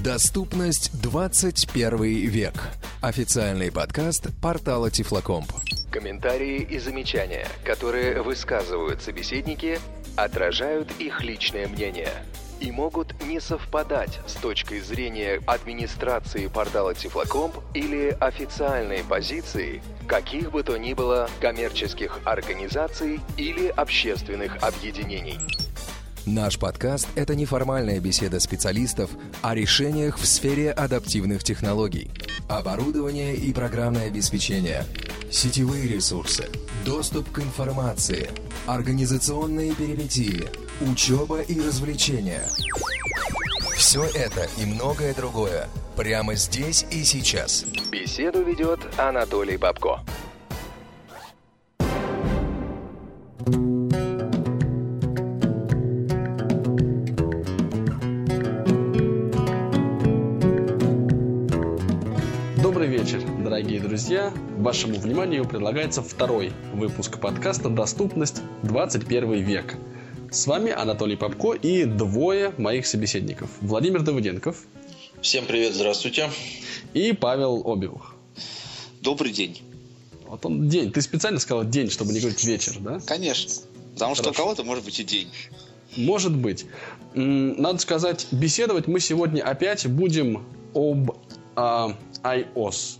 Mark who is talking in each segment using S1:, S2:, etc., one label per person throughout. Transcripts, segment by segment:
S1: Доступность 21 век. Официальный подкаст портала Тифлокомп. Комментарии и замечания, которые высказывают собеседники, отражают их личное мнение и могут не совпадать с точкой зрения администрации портала Тифлокомп или официальной позиции каких бы то ни было коммерческих организаций или общественных объединений. Наш подкаст – это неформальная беседа специалистов о решениях в сфере адаптивных технологий, оборудование и программное обеспечение, сетевые ресурсы, доступ к информации, организационные перипетии, учеба и развлечения. Все это и многое другое прямо здесь и сейчас. Беседу ведет Анатолий Бабко.
S2: Добрый вечер, дорогие друзья. Вашему вниманию предлагается второй выпуск подкаста «Доступность 21 век». С вами Анатолий Попко и двое моих собеседников. Владимир Давыденков.
S3: Всем привет, здравствуйте.
S2: И Павел Обиух.
S4: Добрый день.
S2: Вот он день. Ты специально сказал день, чтобы не говорить вечер, да?
S4: Конечно. Потому что у кого-то может быть и день.
S2: Может быть. Надо сказать, беседовать мы сегодня опять будем об iOS.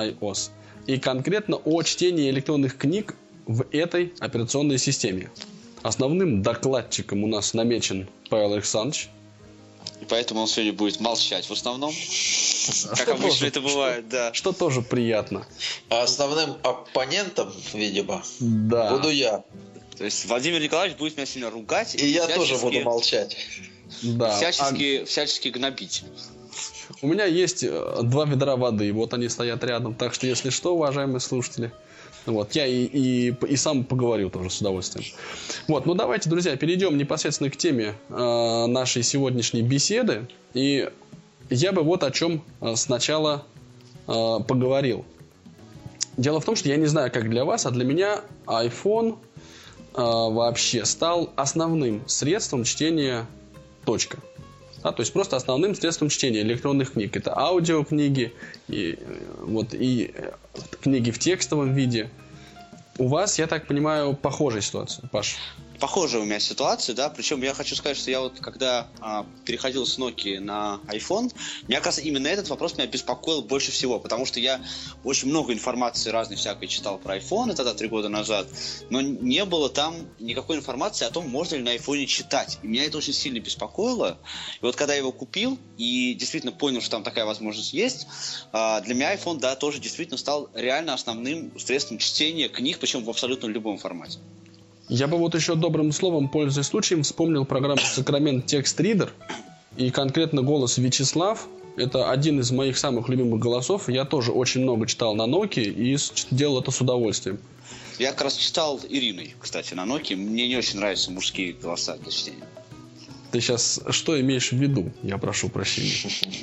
S2: И конкретно о чтении электронных книг в этой операционной системе. Основным докладчиком у нас намечен Павел Александрович.
S4: И поэтому он сегодня будет молчать в основном. Как обычно это бывает, да.
S2: Что тоже приятно.
S3: А основным оппонентом, видимо,
S2: да,
S3: буду я.
S4: То есть Владимир Николаевич будет меня сильно ругать.
S3: И я тоже буду молчать.
S2: Да.
S4: Всячески гнобить.
S2: У меня есть 2 ведра воды, вот они стоят рядом. Так что, если что, уважаемые слушатели, вот, я и сам поговорю тоже с удовольствием. Вот, ну давайте, друзья, перейдем непосредственно к теме нашей сегодняшней беседы. И я бы вот о чем сначала поговорил. Дело в том, что я не знаю, как для вас, а для меня iPhone вообще стал основным средством чтения точка. Да, то есть просто основным средством чтения электронных книг. Это аудиокниги и книги в текстовом виде. У вас, я так понимаю, похожая ситуация, Паш?
S4: Похожая у меня ситуация, да. Причем я хочу сказать, что я вот когда переходил с Nokia на iPhone, мне кажется, именно этот вопрос меня беспокоил больше всего, потому что я очень много информации разной всякой читал про iPhone тогда 3 года назад, но не было там никакой информации о том, можно ли на iPhone читать. И меня это очень сильно беспокоило. И вот когда я его купил и действительно понял, что там такая возможность есть, для меня iPhone, да, тоже действительно стал реально основным средством чтения книг, причем в абсолютно любом формате.
S2: Я бы вот еще добрым словом, пользуясь случаем, вспомнил программу Sacrament Text Reader. И конкретно голос Вячеслав. Это один из моих самых любимых голосов. Я тоже очень много читал на Nokia и делал это с удовольствием.
S4: Я как раз читал Ириной, кстати, на Nokia. Мне не очень нравятся мужские голоса для чтения.
S2: Ты сейчас что имеешь в виду? Я прошу прощения.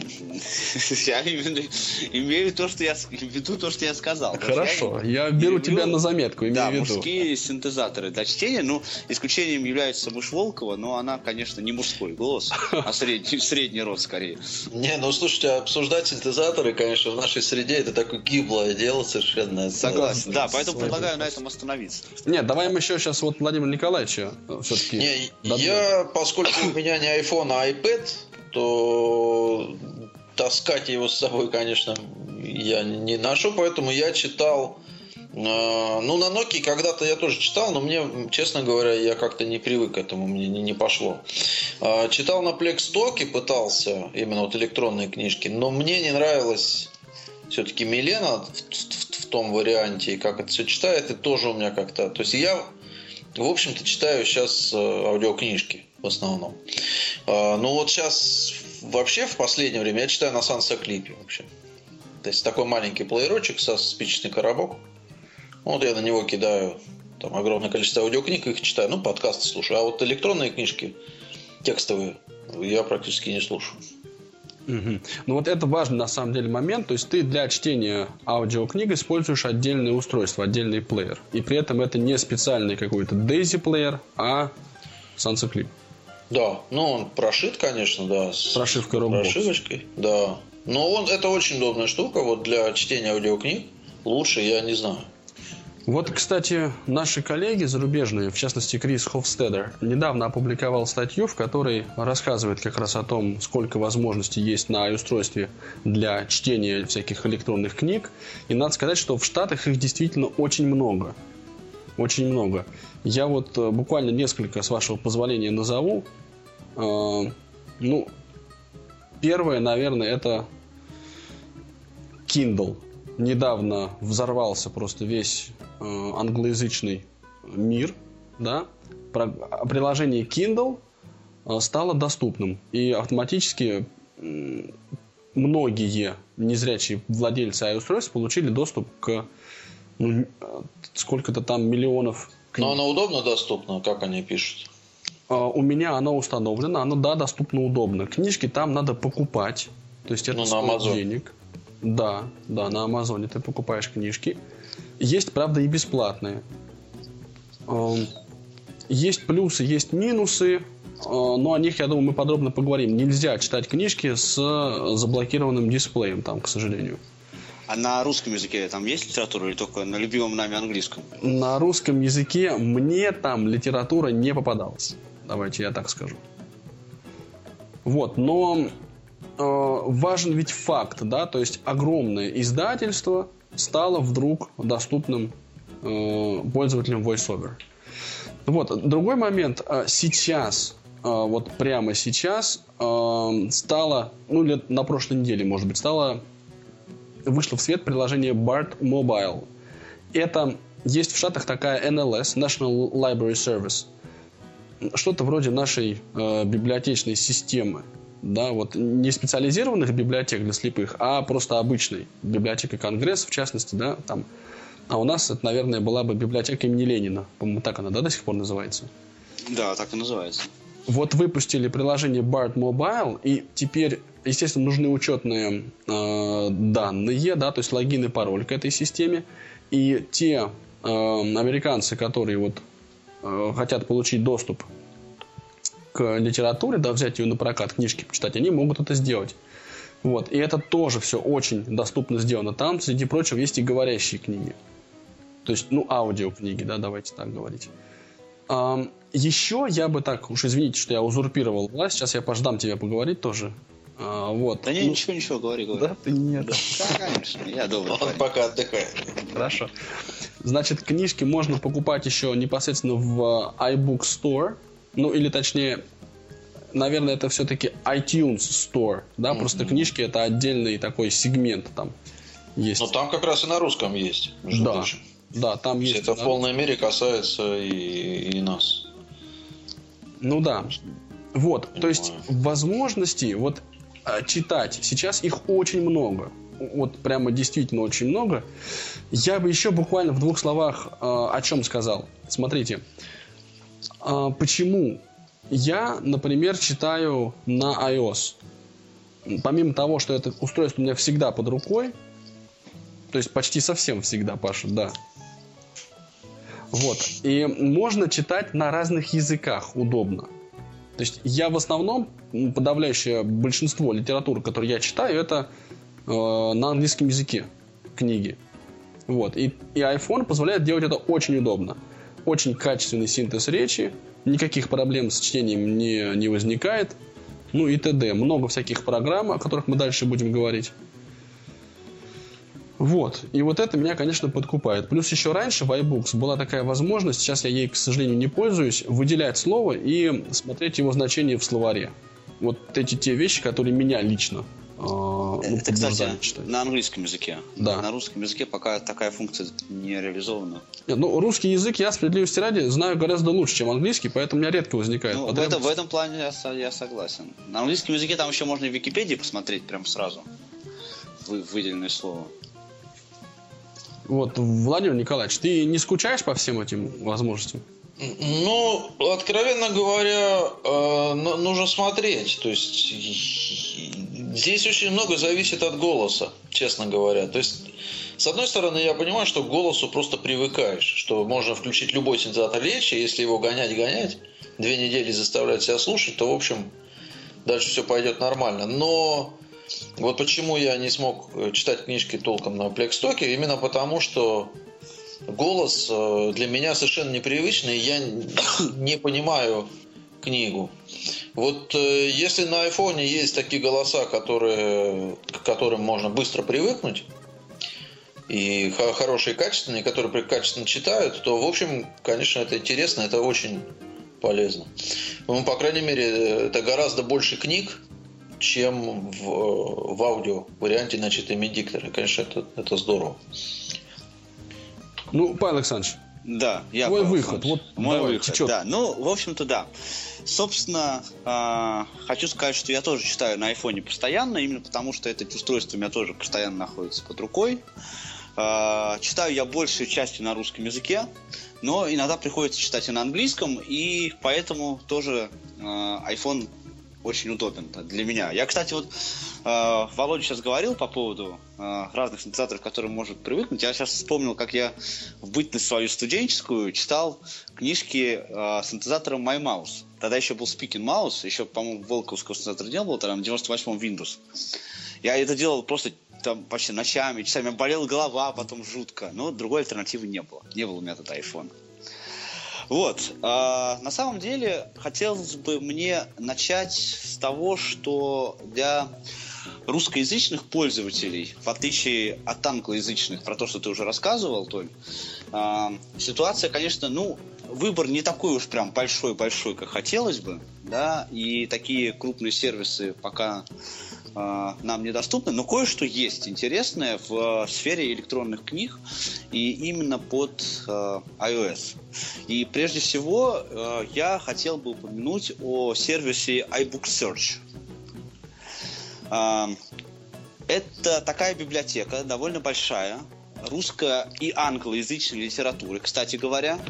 S4: Я имею то, что я сказал.
S2: Хорошо, я беру тебя на заметку, имею в виду.
S4: Да, мужские синтезаторы для чтения. Ну, исключением является мышь Волкова, но она, конечно, не мужской голос, а средний рост скорее.
S3: Не, ну слушайте, обсуждать синтезаторы, конечно, в нашей среде это такое гиблое дело совершенно.
S4: Согласен, да, поэтому предлагаю на этом остановиться.
S2: Нет, давай мы еще сейчас вот Владимира Николаевича все-таки.
S3: Не, я, поскольку у меня не iPhone, а iPad, то таскать его с собой, конечно, я не ношу, поэтому я читал. Ну, на Nokia когда-то я тоже читал, но мне, честно говоря, я как-то не привык к этому, мне не пошло. Читал на Plexdoc и пытался, именно вот электронные книжки, но мне не нравилось все-таки Милена в том варианте, и как это все читает, и тоже у меня как-то. То есть я, в общем-то, читаю сейчас аудиокнижки в основном. Ну вот сейчас вообще в последнее время я читаю на Сансоклипе вообще. То есть такой маленький плеерочек со спичечный коробок. Вот я на него кидаю там огромное количество аудиокниг, их читаю, ну подкасты слушаю. А вот электронные книжки текстовые я практически не слушаю.
S2: Угу. Ну вот это важный на самом деле момент. То есть ты для чтения аудиокниг используешь отдельное устройство, отдельный плеер. И при этом это не специальный какой-то Daisy плеер, а Сансоклип.
S3: Да, ну он прошит, конечно, да. С
S2: Прошивкой Rockbox.
S3: Прошивочкой, да. Но это очень удобная штука, вот для чтения аудиокниг. Лучше я не знаю.
S2: Вот, кстати, наши коллеги зарубежные, в частности Крис Хофстедер, недавно опубликовал статью, в которой рассказывает как раз о том, сколько возможностей есть на устройстве для чтения всяких электронных книг. И надо сказать, что в Штатах их действительно очень много. Очень много. Я вот буквально несколько, с вашего позволения, назову. Первое, наверное, это Kindle. Недавно взорвался просто весь англоязычный мир, да? Приложение Kindle стало доступным, и автоматически многие незрячие владельцы iOS-устройств получили доступ к сколько-то там миллионов книг.
S3: Но оно удобно доступно, как они пишут?
S2: У меня оно установлено, оно, да, доступно удобно. Книжки там надо покупать, то есть это стоит денег. Да, на Амазоне ты покупаешь книжки. Есть, правда, и бесплатные. Есть плюсы, есть минусы, но о них, я думаю, мы подробно поговорим. Нельзя читать книжки с заблокированным дисплеем там, к сожалению.
S4: А на русском языке там есть литература или только на любимом нами английском?
S2: На русском языке мне там литература не попадалась. Давайте я так скажу. Вот, но важен ведь факт, да, то есть огромное издательство стало вдруг доступным пользователям VoiceOver. Вот, другой момент. Сейчас, вот прямо сейчас стало, лет на прошлой неделе, может быть, вышло в свет приложение BART Mobile. Это есть в Штатах такая NLS, National Library Service. Что-то вроде нашей библиотечной системы. Да, вот не специализированных библиотек для слепых, а просто обычной. Библиотека Конгресса, в частности, да, там. А у нас это, наверное, была бы библиотека имени Ленина. По-моему, так она, да, до сих пор называется?
S4: Да, так и называется.
S2: Вот выпустили приложение BART Mobile, и теперь, естественно, нужны учетные данные, да, то есть логин и пароль к этой системе. И те американцы, которые вот хотят получить доступ к литературе, да, взять ее на прокат, книжки почитать, они могут это сделать. Вот. И это тоже все очень доступно сделано. Там, среди прочего, есть и говорящие книги. То есть, аудиокниги, да, давайте так говорить. Еще я бы так, уж извините, что я узурпировал власть, сейчас я пождам тебя поговорить тоже. Вот.
S4: Да ничего, говори.
S2: Да, ты нет.
S4: Да, конечно, я добрый парень.
S3: Он пока отдыхает.
S2: Хорошо. Значит, книжки можно покупать еще непосредственно в iBook Store. Или точнее, наверное, это все-таки iTunes Store. Да, просто книжки это отдельный такой сегмент там есть.
S3: Но там как раз и на русском есть.
S2: Да, там есть.
S3: Это в полной мере касается и нас.
S2: Да. Вот, то есть возможностей вот читать сейчас их очень много. Вот прямо действительно очень много. Я бы еще буквально в 2 словах о чем сказал. Смотрите. Почему я, например, читаю на iOS? Помимо того, что это устройство у меня всегда под рукой, то есть почти совсем всегда, Паша, да. Вот. И можно читать на разных языках удобно. То есть я в основном, подавляющее большинство литературы, которую я читаю, это на английском языке книги. Вот. И iPhone позволяет делать это очень удобно. Очень качественный синтез речи, никаких проблем с чтением не возникает, и т.д. Много всяких программ, о которых мы дальше будем говорить. Вот. И вот это меня, конечно, подкупает. Плюс еще раньше в iBooks была такая возможность, сейчас я ей, к сожалению, не пользуюсь, выделять слово и смотреть его значение в словаре. Вот эти те вещи, которые меня лично
S4: это, кстати, на английском языке.
S2: Да.
S4: На русском языке пока такая функция не реализована.
S2: Русский язык я, справедливости ради, знаю гораздо лучше, чем английский, поэтому у меня редко возникает потребность.
S4: В этом плане я согласен. На английском языке там еще можно в Википедии посмотреть прям сразу. Выделенное слово.
S2: Вот, Владимир Николаевич, ты не скучаешь по всем этим возможностям?
S3: Ну, откровенно говоря, нужно смотреть. То есть здесь очень много зависит от голоса, честно говоря. То есть, с одной стороны, я понимаю, что к голосу просто привыкаешь, что можно включить любой синтезатор речи, если его гонять, 2 недели заставлять себя слушать, то, в общем, дальше все пойдет нормально. Но вот почему я не смог читать книжки толком на Плекстоке, именно потому, что голос для меня совершенно непривычный, я не понимаю книгу. Вот если на айфоне есть такие голоса, к которым можно быстро привыкнуть, и хорошие, качественные, которые качественно читают, то, в общем, конечно, это интересно, это очень полезно. Ну, по крайней мере, это гораздо больше книг, чем в аудио варианте начатыми диктора. Конечно, это здорово.
S2: Ну, Павел Александрович,
S4: да, я
S2: твой выход. Вот
S4: мой
S2: давай,
S4: выход,
S2: течет.
S4: да. Ну, в общем-то, да. Собственно, хочу сказать, что я тоже читаю на айфоне постоянно, именно потому что это устройство у меня тоже постоянно находится под рукой. Читаю я большей частью на русском языке, но иногда приходится читать и на английском, и поэтому тоже iPhone очень удобен для меня. Я, кстати, вот Володя сейчас говорил по поводу разных синтезаторов, к которым может привыкнуть. Я сейчас вспомнил, как я в бытность свою студенческую читал книжки синтезатора MyMouse. Тогда еще был Speaking Mouse, еще, по-моему, волковского синтезатора не было, тогда на 98-м Windows. Я это делал просто там почти ночами, часами, болела голова, потом жутко. Но другой альтернативы не было. Не было у меня тогда айфона. Вот. На самом деле, хотелось бы мне начать с того, что для русскоязычных пользователей, в отличие от англоязычных, про то, что ты уже рассказывал, Толь, ситуация, конечно, выбор не такой уж прям большой-большой, как хотелось бы, да, и такие крупные сервисы пока нам недоступны, но кое-что есть интересное в сфере электронных книг и именно под iOS. И прежде всего я хотел бы упомянуть о сервисе iBookSearch. Это такая библиотека, довольно большая, русско- и англоязычной литературы, кстати говоря,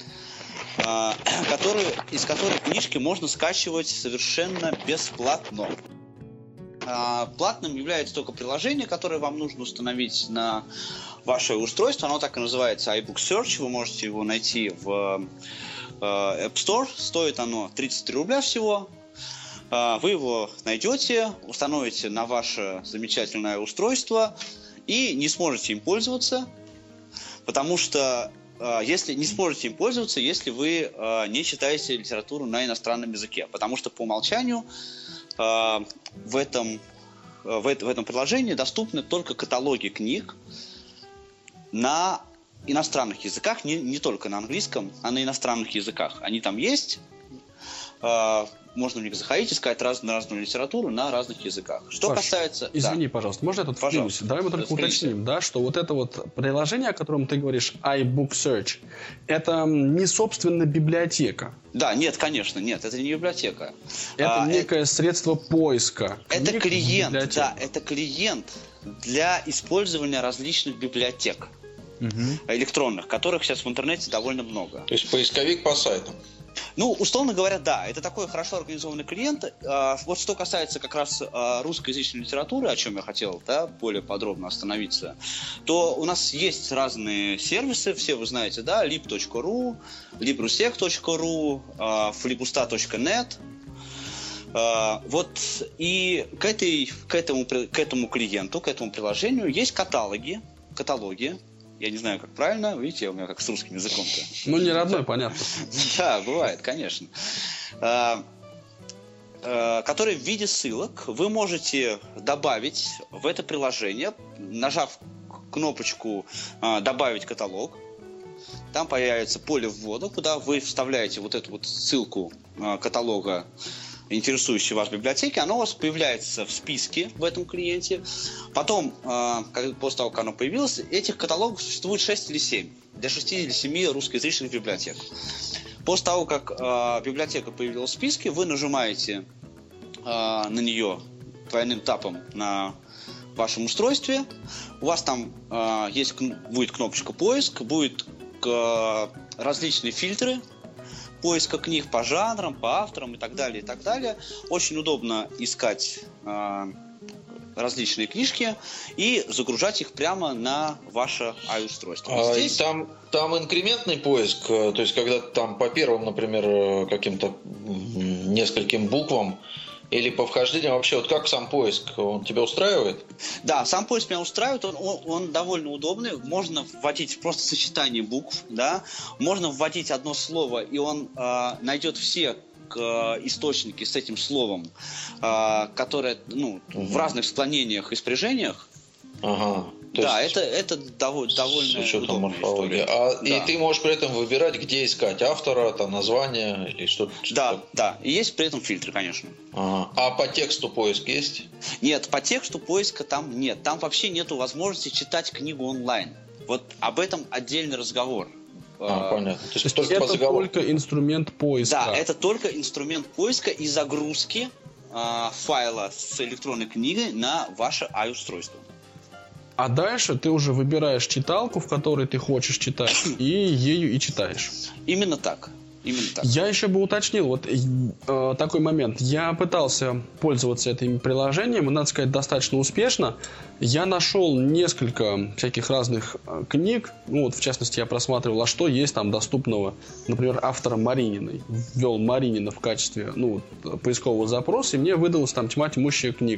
S4: из которой книжки можно скачивать совершенно бесплатно. Платным является только приложение, которое вам нужно установить на ваше устройство. Оно так и называется iBookSearch. Вы можете его найти в App Store. Стоит оно 33 рубля всего. Вы его найдете, установите на ваше замечательное устройство и не сможете им пользоваться, потому что если не сможете им пользоваться, если вы не читаете литературу на иностранном языке, потому что по умолчанию в этом приложении доступны только каталоги книг на иностранных языках, не только на английском, а на иностранных языках. Они там есть, можно в них заходить, искать разную литературу на разных языках. Что
S2: Паш,
S4: касается...
S2: извини, пожалуйста, можно я тут вклинюсь? Давай мы только уточним, да, что вот это вот приложение, о котором ты говоришь, iBookSearch, это не собственно библиотека. Да,
S4: нет, конечно, нет, это не библиотека.
S2: Это некое средство поиска.
S4: Это клиент, да, это клиент для использования различных библиотек электронных, которых сейчас в интернете довольно много.
S3: То есть поисковик по сайтам.
S4: Условно говоря, да, это такой хорошо организованный клиент. Вот что касается как раз русскоязычной литературы, о чем я хотел более подробно остановиться, то у нас есть разные сервисы, все вы знаете, да, lib.ru, librusec.ru, flibusta.net. Вот и к этому клиенту, к этому приложению есть каталоги. Я не знаю, как правильно. Видите, у меня как с русским языком-то.
S2: Не родной, понятно.
S4: Да, бывает, конечно. Которые в виде ссылок вы можете добавить в это приложение, нажав кнопочку «Добавить каталог». Там появится поле ввода, куда вы вставляете вот эту вот ссылку каталога интересующей вас библиотеки, оно у вас появляется в списке в этом клиенте. Потом, после того, как оно появилось, этих каталогов существует 6 или 7 для 6 или 7 русскоязычных библиотек. После того, как библиотека появилась в списке, вы нажимаете на нее двойным тапом на вашем устройстве. У вас там будет кнопочка «Поиск», будет различные фильтры, поиска книг по жанрам, по авторам и так далее, и так далее. Очень удобно искать различные книжки и загружать их прямо на ваше iOS-устройство.
S3: Здесь... Там инкрементный поиск, то есть когда там по первым, например, каким-то нескольким буквам или по вхождению, вообще вот как сам поиск, он тебя устраивает?
S4: Да, сам поиск меня устраивает, он довольно удобный, можно вводить просто сочетание букв, да, можно вводить одно слово, и он найдет все источники с этим словом, которые в разных склонениях и спряжениях.
S3: Ага.
S4: Да, это довольно удобная морфологии.
S3: Да. И ты можешь при этом выбирать, где искать автора, там, название или что-то.
S4: Да. И есть при этом фильтры, конечно.
S3: Ага. А по тексту поиск есть?
S4: Нет, по тексту поиска там нет. Там вообще нету возможности читать книгу онлайн. Вот об этом отдельный разговор.
S3: Понятно. То есть
S2: это только инструмент поиска.
S4: Да, это только инструмент поиска и загрузки файла с электронной книгой на ваше iOS-устройство.
S2: А дальше ты уже выбираешь читалку, в которой ты хочешь читать, и ею и читаешь.
S4: Именно так.
S2: Я еще бы уточнил вот такой момент. Я пытался пользоваться этим приложением, и, надо сказать, достаточно успешно. Я нашел несколько всяких разных книг. В частности, я просматривал, а что есть там доступного, например, автора Марининой. Ввел Маринина в качестве поискового запроса, и мне выдалось там тьма тьмущая книг.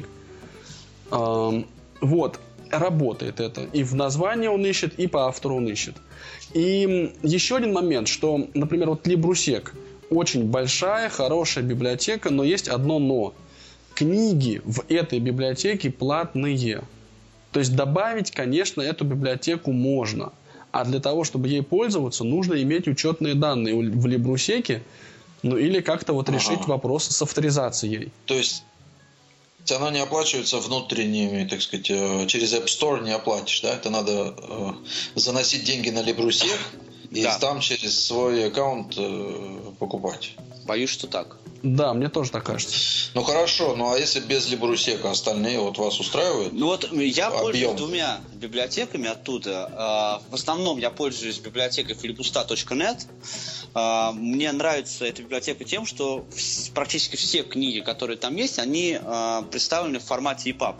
S2: Работает это. И в названии он ищет, и по автору он ищет. И еще один момент, что, например, Librusec очень большая, хорошая библиотека, но есть одно но. Книги в этой библиотеке платные. То есть добавить, конечно, эту библиотеку можно. А для того, чтобы ей пользоваться, нужно иметь учетные данные в Librusec, или как-то решить вопрос с авторизацией.
S3: То есть она не оплачивается внутренними, так сказать, через App Store не оплатишь, да? Это надо заносить деньги на Librusec и там через свой аккаунт покупать.
S4: Боюсь, что так.
S2: Да, мне тоже так кажется.
S3: Хорошо, а если без Librusec, остальные вас устраивают?
S4: Я пользуюсь двумя библиотеками оттуда. В основном я пользуюсь библиотекой filibusta.net. Мне нравится эта библиотека тем, что практически все книги, которые там есть, они представлены в формате EPUB.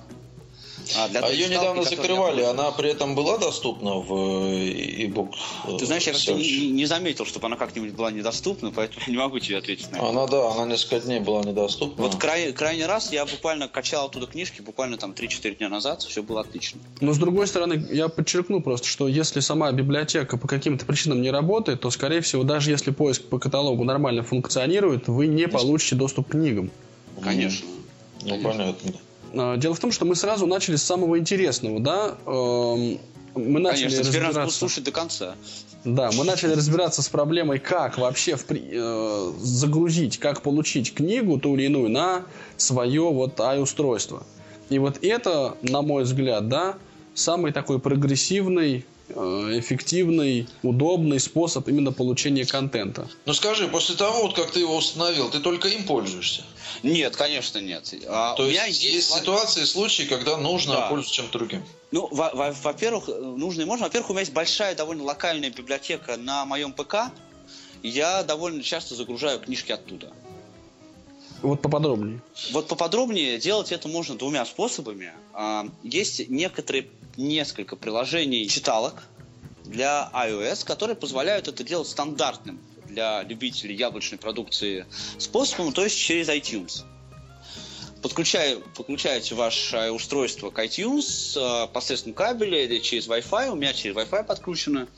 S3: Ее недавно закрывали, она при этом была доступна в e-book?
S4: Ты знаешь, я как-то не заметил, чтобы она как-нибудь была недоступна, поэтому я не могу тебе ответить на это.
S3: Она несколько дней была недоступна.
S4: Крайний раз я буквально качал оттуда книжки, буквально там 3-4 дня назад, все было отлично.
S2: Но с другой стороны, я подчеркну просто, что если сама библиотека по каким-то причинам не работает, то, скорее всего, даже если поиск по каталогу нормально фуnkционирует, вы не получите доступ к книгам.
S4: Конечно.
S3: Понятно.
S2: Дело в том, что мы сразу начали с самого интересного, да? Мы начали разбираться...
S4: слушать до конца.
S2: Да, мы начали разбираться с проблемой, как вообще загрузить, как получить книгу ту или иную на свое iOS-устройство. И это, на мой взгляд, самый такой прогрессивный, эффективный, удобный способ именно получения контента.
S3: Скажи, после того, как ты его установил, ты только им пользуешься?
S4: Нет, конечно, нет.
S3: То есть ситуации, случаи, когда нужно пользоваться чем-то другим?
S4: Во-первых, нужно и можно. Во-первых, у меня есть большая, довольно локальная библиотека на моем ПК. Я довольно часто загружаю книжки оттуда.
S2: Поподробнее.
S4: Поподробнее делать это можно двумя способами. Есть несколько приложений читалок для iOS, которые позволяют это делать стандартным для любителей яблочной продукции способом, то есть через iTunes. Подключаете ваше устройство к iTunes посредством кабеля или через Wi-Fi. У меня через Wi-Fi подключено.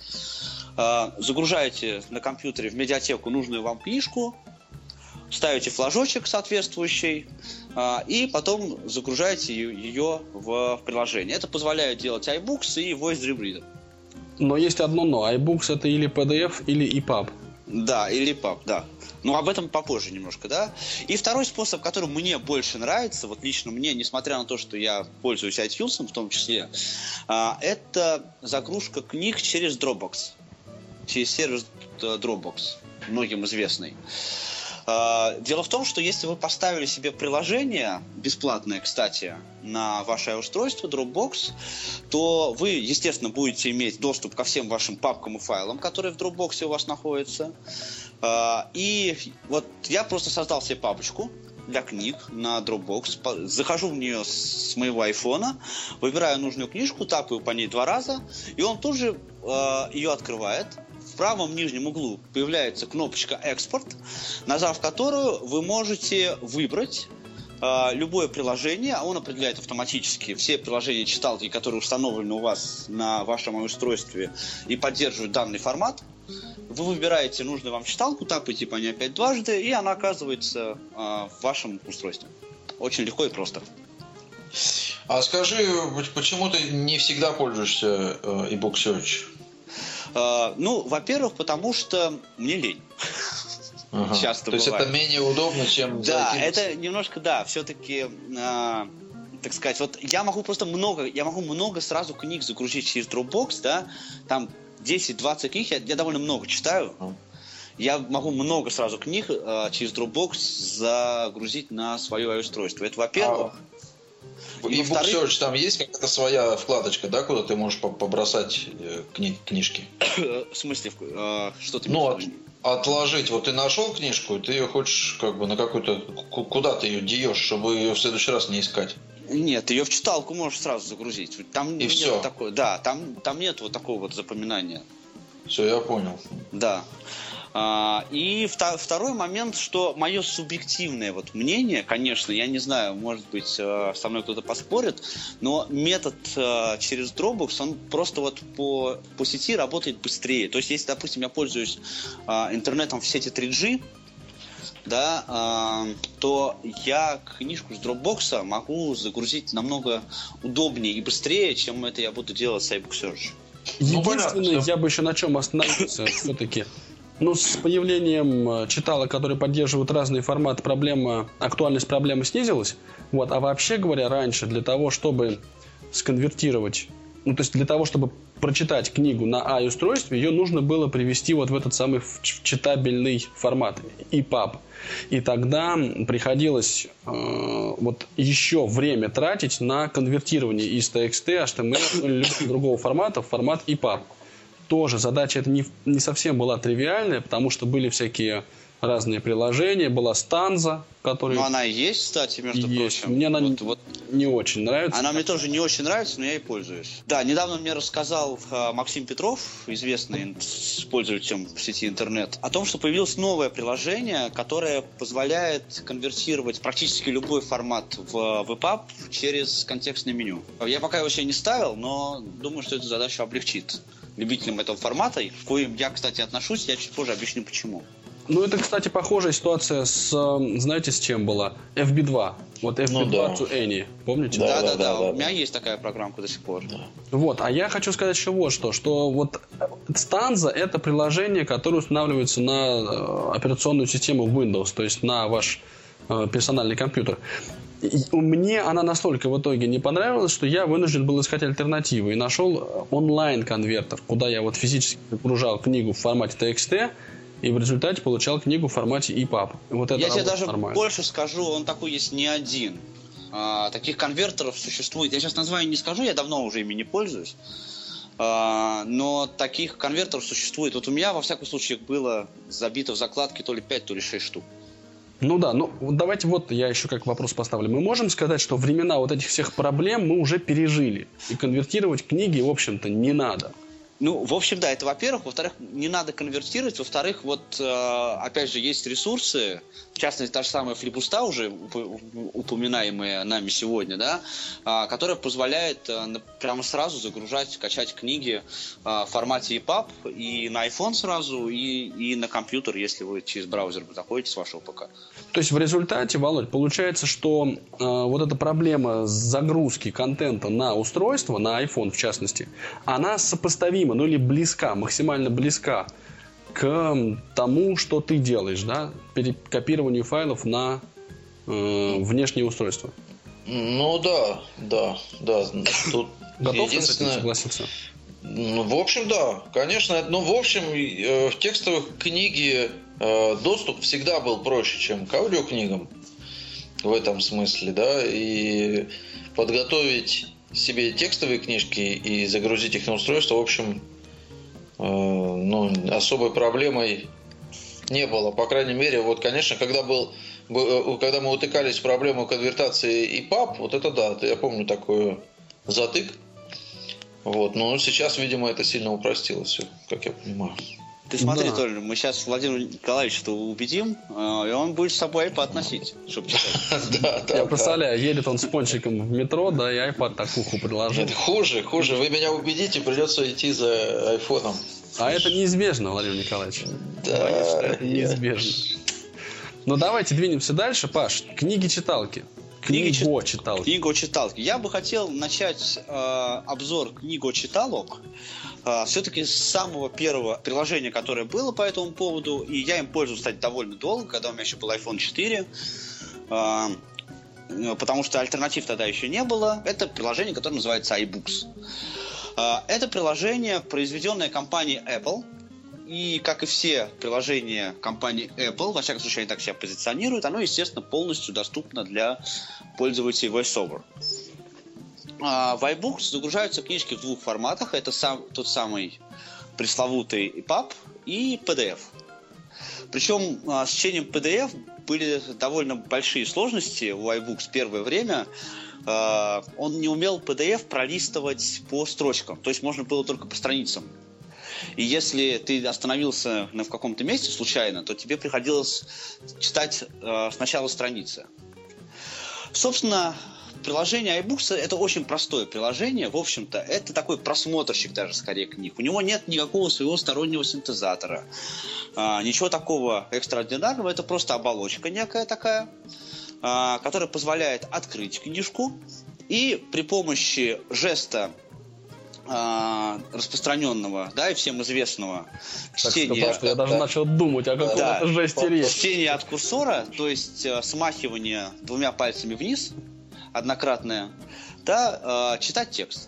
S4: Загружаете на компьютере в медиатеку нужную вам книжку, ставите флажочек соответствующий и потом загружаете ее в приложение. Это позволяет делать iBooks и Voice Dream Reader. Но
S2: есть одно но. iBooks это или PDF, или EPUB.
S4: Да, или EPUB, да. Об этом попозже немножко, да. И второй способ, который мне больше нравится, лично мне, несмотря на то, что я пользуюсь iTunes в том числе, это загрузка книг через Dropbox. Через сервис Dropbox, многим известный. Дело в том, что если вы поставили себе приложение, бесплатное, кстати, на ваше устройство Dropbox, то вы, естественно, будете иметь доступ ко всем вашим папкам и файлам, которые в Dropbox у вас находятся. И вот я просто создал себе папочку для книг на Dropbox, захожу в нее с моего айфона, выбираю нужную книжку, тапаю по ней 2 раза, и он тут же ее открывает. В правом нижнем углу появляется кнопочка «Экспорт», нажав которую вы можете выбрать любое приложение, а он определяет автоматически все приложения читалки, которые установлены у вас на вашем устройстве и поддерживают данный формат. Вы выбираете нужную вам читалку, тапаете по ней опять дважды, и она оказывается в вашем устройстве. Очень легко и просто.
S3: А скажи, почему ты не всегда пользуешься eBook Search?
S4: Ну, во-первых, потому что мне лень.
S3: Ага.
S4: Часто
S3: То есть
S4: бывает.
S3: это менее удобно, чем...
S4: Да, это немножко, да, все-таки, так сказать, вот я могу много сразу книг загрузить через Dropbox, да, там 10-20 книг, я довольно много читаю. Я могу много сразу книг через Dropbox загрузить на свое устройство. Это, во-первых.
S3: В eBook Search там есть какая-то своя вкладочка, да, куда ты можешь побросать книжки?
S4: В смысле, что ты
S3: имеешь?
S4: Ну,
S3: отложить. Вот ты нашел книжку, ты ее хочешь как бы на какую-то... Куда ты ее деешь, чтобы ее в следующий раз не искать?
S4: Нет, ее в читалку можешь сразу загрузить. Там
S3: и
S4: нет
S3: все?
S4: Да, там нет вот такого вот запоминания.
S3: Все, я понял.
S4: Да. И второй момент, что мое субъективное вот мнение, конечно, я не знаю, может быть, со мной кто-то поспорит, но метод через Dropbox, он просто вот по сети работает быстрее. То есть, если, допустим, я пользуюсь интернетом в сети 3G, да, то я книжку с Dropbox могу загрузить намного удобнее и быстрее, чем это я буду делать с iBook Search.
S2: Единственное, я бы еще на чем остановился все-таки. Ну, с появлением читалок, которые поддерживают разные форматы, актуальность проблемы снизилась. Вот. А вообще говоря, раньше для того, чтобы сконвертировать, ну, то есть для того, чтобы прочитать книгу на i-устройстве, ее нужно было привести вот в этот самый читабельный формат EPUB. И тогда приходилось вот еще время тратить на конвертирование из TXT, HTML или любого другого формата в формат EPUB. Тоже задача эта не совсем была тривиальная, потому что были всякие разные приложения, была Stanza, которая...
S4: Ну, она и есть, кстати, между прочим.
S2: Мне она не очень нравится.
S4: Она мне тоже не очень нравится, но я и пользуюсь. Да, недавно мне рассказал Максим Петров, известный пользователь в сети интернет, о том, что появилось новое приложение, которое позволяет конвертировать практически любой формат в EPUB через контекстное меню. Я пока его себе не ставил, но думаю, что эту задачу облегчит любителям этого формата, к коим я, кстати, отношусь, я чуть позже объясню почему.
S2: Ну, это, кстати, похожая ситуация знаете, с чем была? FB2. Вот FB2 to Any. Помните?
S4: Да. У меня есть такая программка до сих пор. Да.
S2: Вот, а я хочу сказать еще вот что вот Stanza — это приложение, которое устанавливается на операционную систему Windows, то есть на ваш персональный компьютер. И мне она настолько в итоге не понравилась, что я вынужден был искать альтернативы и нашел онлайн-конвертер, куда я вот физически загружал книгу в формате TXT, и в результате получал книгу в формате EPUB. Вот это
S4: я тебе даже
S2: нормально.
S4: Больше скажу, он такой есть не один. Таких конвертеров существует. Я сейчас название не скажу, я давно уже ими не пользуюсь. Но таких конвертеров существует. Вот у меня, во всяком случае, было забито в закладке то ли 5, то ли 6 штук.
S2: Ну да, ну давайте вот я еще как вопрос поставлю. Мы можем сказать, что времена вот этих всех проблем мы уже пережили. И конвертировать книги, в общем-то, не надо.
S4: Ну, в общем, да, это во-первых. Во-вторых, не надо конвертировать. Во-вторых, вот, опять же, есть ресурсы, в частности, та же самая Флибуста, уже упоминаемая нами сегодня, да, которая позволяет прямо сразу загружать, качать книги в формате EPUB и на iPhone сразу, и на компьютер, если вы через браузер заходите с вашего ПК.
S2: То есть в результате, Володь, получается, что вот эта проблема загрузки контента на устройство, на iPhone в частности, она сопоставима, ну или близка, максимально близка к тому, что ты делаешь, да, копированию файлов на внешнее устройство.
S3: Ну да. Тут
S2: готов с этим согласиться?
S3: Ну, в общем, да, конечно. Но в общем, в текстовых книги доступ всегда был проще, чем к аудиокнигам в этом смысле, да, и подготовить себе текстовые книжки и загрузить их на устройство, в общем, особой проблемой не было. По крайней мере, вот, конечно, когда мы утыкались в проблему конвертации EPUB, вот это да, я помню такой затык. Вот, но сейчас, видимо, это сильно упростило все, как я понимаю.
S4: Ты смотри, Толя, мы сейчас Владимира Николаевича убедим, и он будет с собой iPad носить, чтобы читать.
S2: Я представляю, едет он с пончиком в метро, да, и iPad так к уху приложил.
S3: Нет, хуже. Вы меня убедите, придется идти за айфоном.
S2: А это неизбежно, Владимир Николаевич.
S3: Да,
S2: это неизбежно. Ну, давайте двинемся дальше. Паш, книги-читалки. Книго-читалки.
S4: Книго-читалки. Я бы хотел начать обзор книго-читалок все-таки с самого первого приложения, которое было по этому поводу. И я им пользовался, кстати, довольно долго, когда у меня еще был iPhone 4. Потому что альтернатив тогда еще не было. Это приложение, которое называется iBooks. Это приложение, произведенное компанией Apple. И, как и все приложения компании Apple, во всяком случае, они так себя позиционируют, оно, естественно, полностью доступно для пользователей VoiceOver. В iBooks загружаются книжки в двух форматах. Это тот самый пресловутый EPUB и PDF. Причем с чтением PDF были довольно большие сложности у iBooks первое время. Он не умел PDF пролистывать по строчкам. То есть можно было только по страницам. И если ты остановился в каком-то месте случайно, то тебе приходилось читать с начала страницы. Собственно, приложение iBooks — это очень простое приложение. В общем-то, это такой просмотрщик даже скорее книг. У него нет никакого своего стороннего синтезатора. Ничего такого экстраординарного. Это просто оболочка некая такая, которая позволяет открыть книжку и при помощи жеста распространенного, да, и всем известного чтения.
S2: Я даже начал думать, о каком-то жесте речь.
S4: Чтение от курсора, то есть смахивание двумя пальцами вниз, однократное, да, читать текст.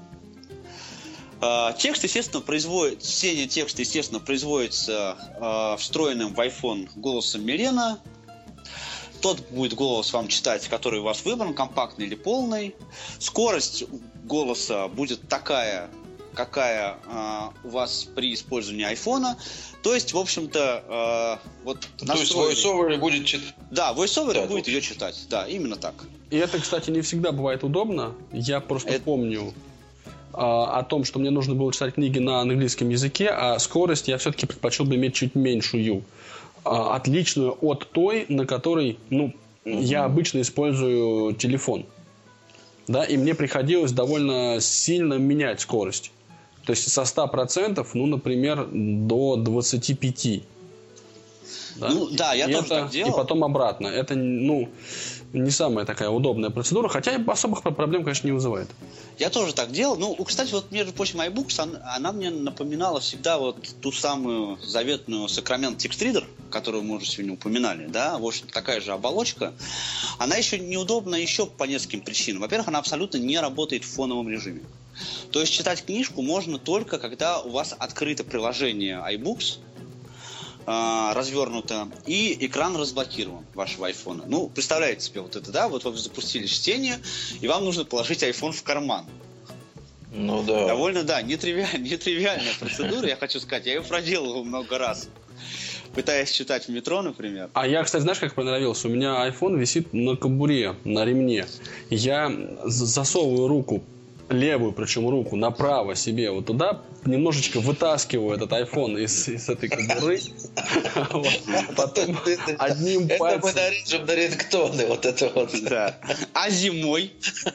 S4: Текст, естественно, чтение текста, естественно, производится встроенным в iPhone голосом Милена. Тот будет голос вам читать, который у вас выбран, компактный или полный. Скорость голоса будет такая, какая у вас при использовании айфона. То есть, в общем-то,
S3: То есть VoiceOver будет читать.
S4: Да, VoiceOver будет ее читать. Да, именно так.
S2: И это, кстати, не всегда бывает удобно. Я просто помню о том, что мне нужно было читать книги на английском языке, а скорость я все-таки предпочел бы иметь чуть меньшую. Отличную от той, на которой, я обычно использую телефон. Да, и мне приходилось довольно сильно менять скорость. То есть со 100%, например, до 25%. Да?
S4: Да, я тоже так делал.
S2: И потом обратно. Это, не самая такая удобная процедура, хотя особых проблем, конечно, не вызывает.
S4: Я тоже так делал. Кстати, между прочим, iBooks, она мне напоминала всегда ту самую заветную Sacramento Text Reader, которую мы уже сегодня упоминали, да, в общем, такая же оболочка. Она еще неудобна еще по нескольким причинам. Во-первых, она абсолютно не работает в фоновом режиме. То есть читать книжку можно только, когда у вас открыто приложение iBooks, развернуто, и экран разблокирован вашего айфона. Представляете себе это, да? Вот вы запустили чтение, и вам нужно положить iPhone в карман.
S3: Да.
S4: Довольно, нетривиальная процедура, я хочу сказать. Я ее проделывал много раз, пытаясь читать в метро, например.
S2: А я, кстати, знаешь, как приноровился? У меня iPhone висит на кобуре, на ремне. Я засовываю руку, левую, причем руку, направо себе вот туда, немножечко вытаскиваю этот iPhone из этой кобуры. Потом одним пальцем...
S3: Это мы нарежем на рингтоны, вот это вот.
S4: Да. А зимой?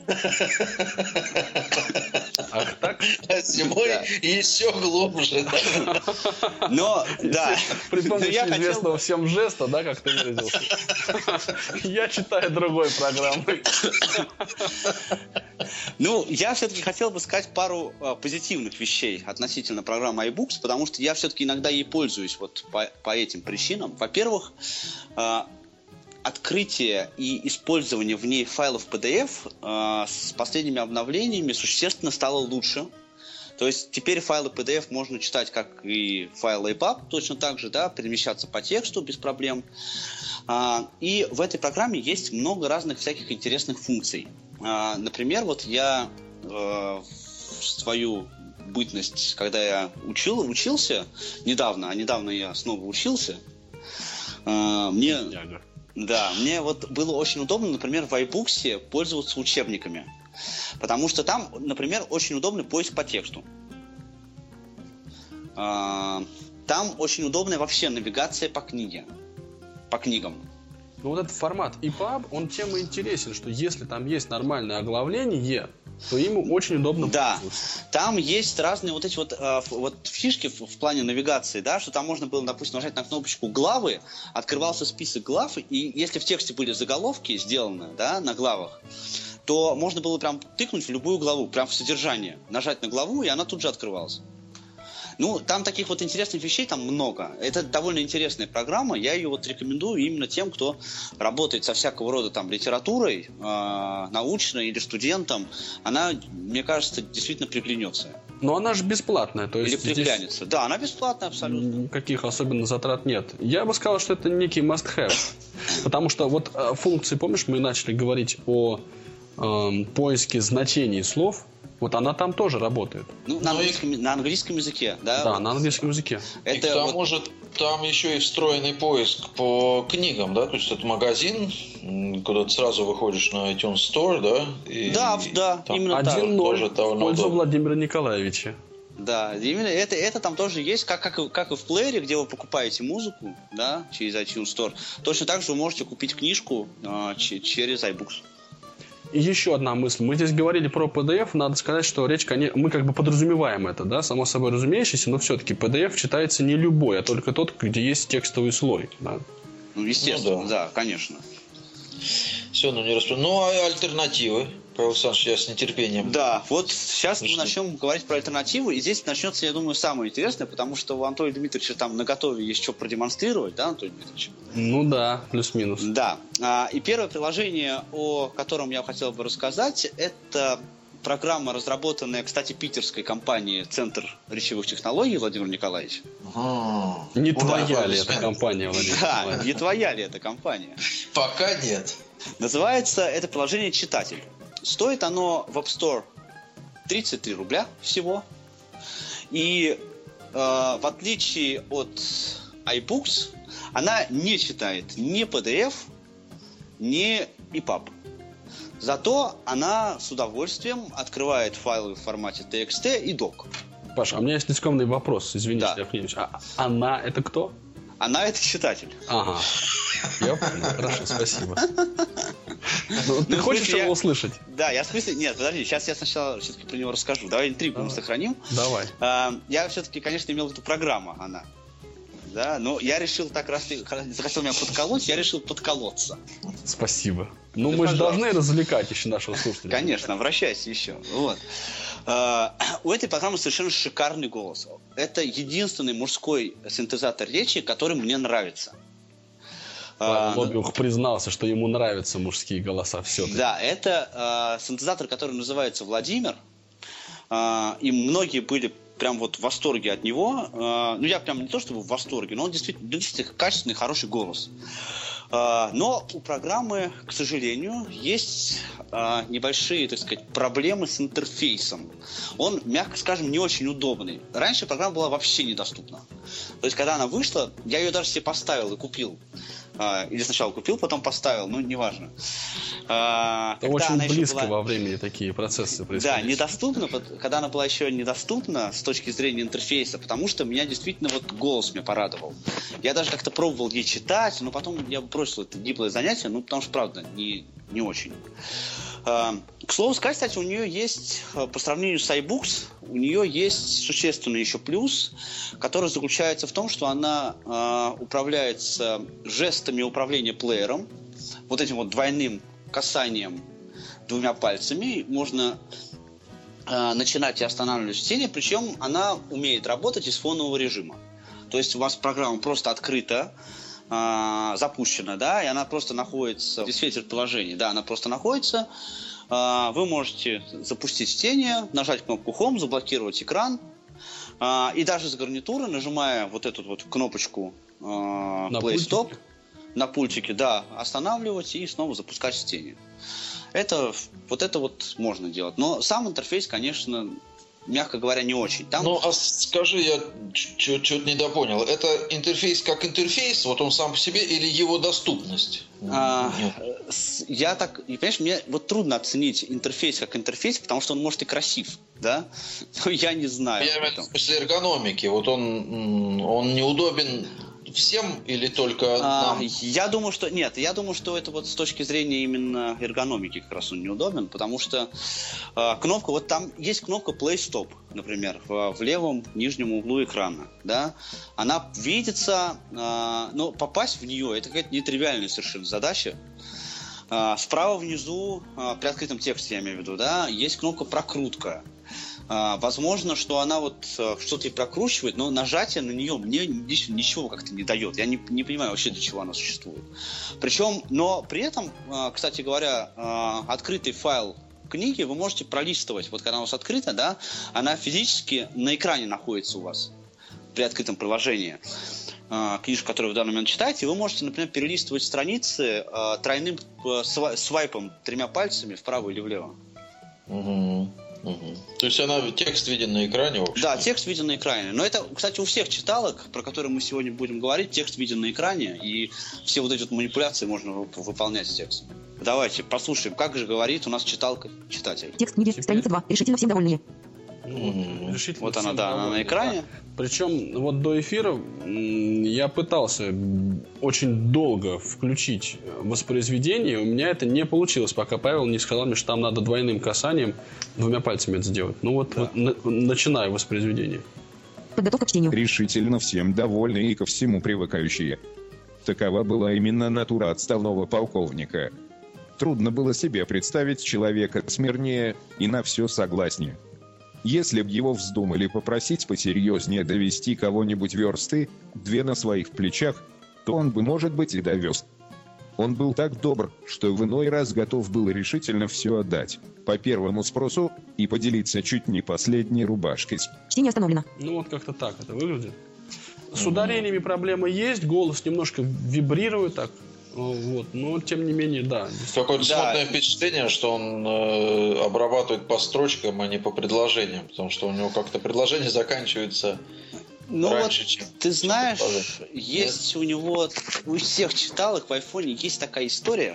S2: Ах так?
S3: А зимой еще глубже.
S4: Но, да.
S2: При помощи известного всем жеста, да, как ты выразился. Я читаю другой программой.
S4: Я все-таки хотел бы сказать пару позитивных вещей относительно программы iBooks, потому что я все-таки иногда ей пользуюсь по этим причинам. Во-первых, открытие и использование в ней файлов PDF с последними обновлениями существенно стало лучше. То есть теперь файлы PDF можно читать, как и файлы EPUB, точно так же, да, перемещаться по тексту без проблем. И в этой программе есть много разных всяких интересных функций. Например, вот я в свою бытность, когда я учился недавно я снова учился, мне вот было очень удобно, например, в iBooks пользоваться учебниками. Потому что там, например, очень удобный поиск по тексту. Там очень удобная вообще навигация по книгам.
S2: Ну вот этот формат EPUB, он тем и интересен, что если там есть нормальное оглавление, то ему очень удобно пользоваться.
S4: Там есть разные вот эти вот фишки в плане навигации, да, что там можно было, допустим, нажать на кнопочку главы, открывался список глав, и если в тексте были заголовки сделаны, да, на главах, то можно было прям тыкнуть в любую главу, прям в содержание, нажать на главу, и она тут же открывалась. Ну, там таких вот интересных вещей там много. Это довольно интересная программа. Я ее вот рекомендую именно тем, кто работает со всякого рода там литературой, научной или студентом. Она, мне кажется, действительно приглянется.
S2: Но она же бесплатная. То есть
S4: или приглянется. Здесь... Да, она бесплатная абсолютно.
S2: Никаких особенно затрат нет. Я бы сказал, что это некий must-have. Потому что вот функции, помнишь, мы начали говорить о поиске значений слов. Вот она там тоже работает.
S4: Ну, на английском языке, да?
S2: Да, на английском языке.
S3: И к тому же там еще и встроенный поиск по книгам, да? То есть это магазин, куда ты сразу выходишь на iTunes Store, да?
S4: Да, именно так.
S2: 1-0 в пользу Владимира Николаевича.
S4: Да, именно это там тоже есть, как и в плеере, где вы покупаете музыку, да, через iTunes Store. Точно так же вы можете купить книжку через iBooks.
S2: И еще одна мысль. Мы здесь говорили про PDF. Надо сказать, что речь, мы как бы подразумеваем это, да, само собой разумеющееся, но все-таки PDF читается не любой, а только тот, где есть текстовый слой. Да?
S4: Ну, естественно, да, конечно.
S3: Все, не распространяем. Ну, а альтернативы? Павел Александрович, я с нетерпением.
S4: Да, вот сейчас мы начнем говорить про альтернативы, и здесь начнется, я думаю, самое интересное, потому что у Анатолия Дмитриевича там наготове есть что продемонстрировать, да, Анатолий Дмитриевич?
S2: Ну да, плюс-минус.
S4: Да, и первое приложение, о котором я хотел бы рассказать, это программа, разработанная, кстати, питерской компанией «Центр речевых технологий», Владимир Николаевич.
S2: Не твоя ли эта компания, Владимир Николаевич?
S4: Да, не твоя ли эта компания?
S3: Пока нет.
S4: Называется это приложение «Читатель». Стоит оно в App Store 33 рубля всего. И в отличие от iBooks, она не читает ни PDF, ни EPUB. Зато она с удовольствием открывает файлы в формате TXT и DOC.
S2: Паша, а у меня есть нескромный вопрос, извините,
S4: да.
S2: Леонидович. Она это кто?
S4: Она это читатель.
S2: Ага. Я понял. Хорошо, спасибо. Ты хочешь его услышать?
S4: Да, я в смысле... Нет, подожди, сейчас я сначала все-таки про него расскажу. Давай интригу мы сохраним.
S2: Давай.
S4: Я все-таки, конечно, имел в виду программу, она. Да, но я решил так, раз ты захотел меня подколоть, я решил подколоться.
S2: Спасибо. Ну, мы же должны развлекать еще нашего слушателя.
S4: Конечно, обращайся еще. Вот. У этой программы совершенно шикарный голос. Это единственный мужской синтезатор речи, который мне нравится.
S2: Лобиух признался, что ему нравятся мужские голоса все-таки.
S4: Да, это синтезатор, который называется Владимир. И многие были прям вот в восторге от него. Ну, я прям не то чтобы в восторге, но он действительно качественный, хороший голос. Но у программы, к сожалению, есть небольшие, так сказать, проблемы с интерфейсом. Он, мягко скажем, не очень удобный. Раньше программа была вообще недоступна. То есть, когда она вышла, я ее даже себе поставил и купил. Или сначала купил, потом поставил, ну, неважно.
S2: Это очень близко во времени такие процессы происходят.
S4: Да, недоступно, когда она была еще недоступна с точки зрения интерфейса, потому что меня действительно вот голос меня порадовал. Я даже как-то пробовал ей читать, но потом я бросил это гиблое занятие, ну, потому что, правда, не очень. К слову сказать, кстати, у нее есть, по сравнению с iBooks, у нее есть существенный еще плюс, который заключается в том, что она управляется жестами управления плеером, вот этим вот двойным касанием двумя пальцами. Можно начинать и останавливать чтение, причем она умеет работать из фонового режима. То есть у вас программа просто открыта, запущена, да, и она просто находится, дисфетчер приложений, да, она просто находится, вы можете запустить чтение, нажать кнопку Home, заблокировать экран, и даже с гарнитуры, нажимая вот эту вот кнопочку Play Stop на пультике, да, останавливать и снова запускать чтение. Это можно делать. Но сам интерфейс, конечно, мягко говоря, не очень. Там...
S3: Ну, а скажи, я что-то недопонял. Это интерфейс как интерфейс, вот он сам по себе, или его доступность?
S4: Я так, понимаешь, мне вот трудно оценить интерфейс как интерфейс, потому что он может и красив, да? Но я не знаю.
S3: Я имею в виду после эргономики. Вот он неудобен всем или только нам?
S4: Я думаю, что нет. Я думаю, что это вот с точки зрения именно эргономики как раз он неудобен, потому что кнопка, вот там есть кнопка Play Stop, например, в левом нижнем углу экрана, да? Она видится, но попасть в нее это какая-то нетривиальная совершенно задача. Справа внизу, при открытом тексте я имею в виду, да, есть кнопка прокрутка. Возможно, что она вот что-то и прокручивает, но нажатие на нее мне ничего как-то не дает. Я не понимаю вообще, для чего она существует. Причем, но при этом, кстати говоря, открытый файл книги вы можете пролистывать. Вот когда у вас открыта, да, она физически на экране находится у вас при открытом приложении. Книжку, которую вы в данный момент читаете, вы можете, например, перелистывать страницы тройным свайпом, 3 пальцами вправо или влево.
S3: То есть текст виден на экране, в общем?
S4: Да, текст виден на экране. Но это, кстати, у всех читалок, про которые мы сегодня будем говорить, текст виден на экране, и все вот эти вот манипуляции можно выполнять с текстом. Давайте послушаем, как же говорит у нас читалка читатель.
S5: Текст книги, страница 2. Решительно всем довольные.
S2: Вот
S4: она, да, она на экране.
S2: Причем вот до эфира я пытался очень долго включить воспроизведение, у меня это не получилось, пока Павел не сказал мне, что там надо двойным касанием 2 пальцами это сделать. Ну вот, начинаю воспроизведение.
S5: Подготовка к чтению.
S6: Решительно всем довольны и ко всему привыкающие. Такова была именно натура отставного полковника. Трудно было себе представить человека смирнее и на все согласнее. Если б его вздумали попросить посерьезнее довести кого-нибудь версты 2 на своих плечах, то он бы, может быть, и довез. Он был так добр, что в иной раз готов был решительно все отдать, по первому спросу, и поделиться чуть не последней рубашкой.
S5: Чтение остановлено.
S2: Ну вот как-то так это выглядит. С ударениями проблемы есть, голос немножко вибрирует так. Вот, но тем не менее, да.
S3: Какое-то смутное впечатление, что он обрабатывает по строчкам, а не по предложениям, потому что у него как-то предложение заканчивается раньше,
S4: вот,
S3: чем...
S4: ты знаешь, есть у него, у всех читалок в айфоне есть такая история.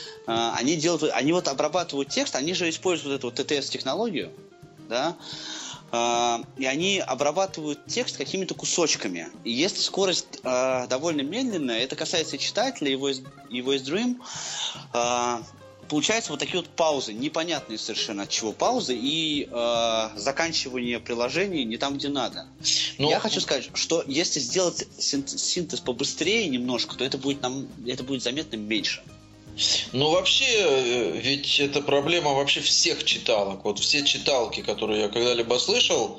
S4: Они вот обрабатывают текст, они же используют эту TTS-технологию, да, и они обрабатывают текст какими-то кусочками. И если скорость довольно медленная, это касается и читателя, и Voice Dream, получаются вот такие вот паузы, непонятные совершенно от чего паузы, и заканчивание приложения не там, где надо. Я хочу сказать, что если сделать синтез побыстрее немножко, то это будет заметно меньше.
S3: Ну, вообще, ведь это проблема вообще всех читалок. Вот все читалки, которые я когда-либо слышал,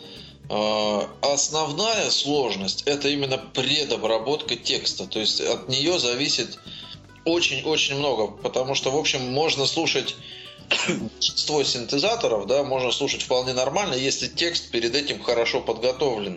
S3: основная сложность – это именно предобработка текста. То есть от нее зависит очень-очень много. Потому что, в общем, можно слушать большинство синтезаторов, да, можно слушать вполне нормально, если текст перед этим хорошо подготовлен.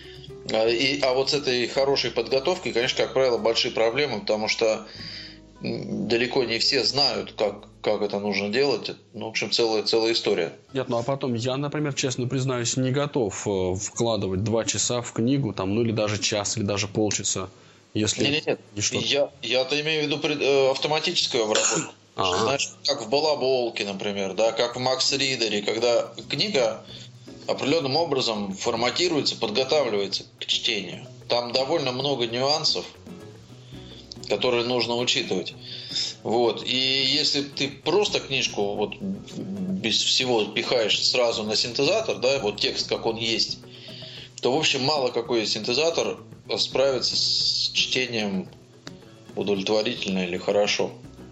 S3: А вот с этой хорошей подготовкой, конечно, как правило, большие проблемы, потому что далеко не все знают, как это нужно делать. Ну, в общем, целая история.
S2: Нет, ну а потом я, например, честно признаюсь, не готов вкладывать 2 часа в книгу, там, ну или даже час, или даже полчаса. Если
S3: нет. Я-то имею в виду автоматическую обработку. Знаешь, как в балаболке, например, да, как в Макс-ридере, когда книга определенным образом форматируется, подготавливается к чтению. Там довольно много нюансов, которые нужно учитывать. Вот. И если ты просто книжку вот без всего пихаешь сразу на синтезатор, да, вот текст как он есть, то, в общем, мало какой синтезатор справится с чтением удовлетворительно или хорошо.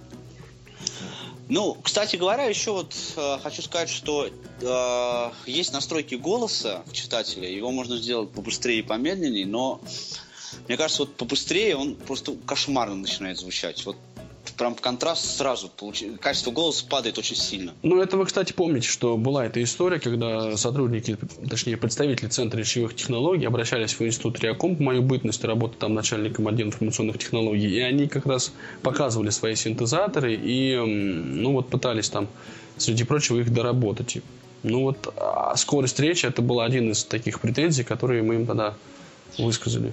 S4: Ну, кстати говоря, еще вот хочу сказать, что есть настройки голоса в читателя, его можно сделать побыстрее и помедленнее, но мне кажется, вот побыстрее он просто кошмарно начинает звучать. Вот прям контраст сразу. Качество голоса падает очень сильно.
S2: Ну, это вы, кстати, помните, что была эта история, когда сотрудники, точнее, представители Центра речевых технологий обращались в институт Реаком по мою бытность, работы там начальником отдела информационных технологий, и они как раз показывали свои синтезаторы и, ну, вот пытались там, среди прочего, их доработать. Ну, вот скорость речи, это был один из таких претензий, которые мы им тогда высказали.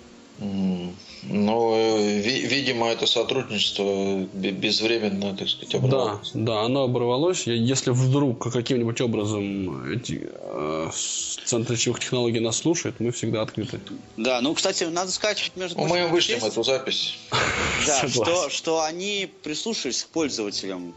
S3: Ну, видимо, это сотрудничество безвременно, так сказать, оборвалось.
S2: Да, оно оборвалось. Если вдруг каким-нибудь образом эти Центр речевых технологий нас слушает, мы всегда открыты.
S4: Да, ну, кстати, надо сказать, между прочим,
S3: мы вышлем эту запись.
S4: Да, что они прислушались к пользователям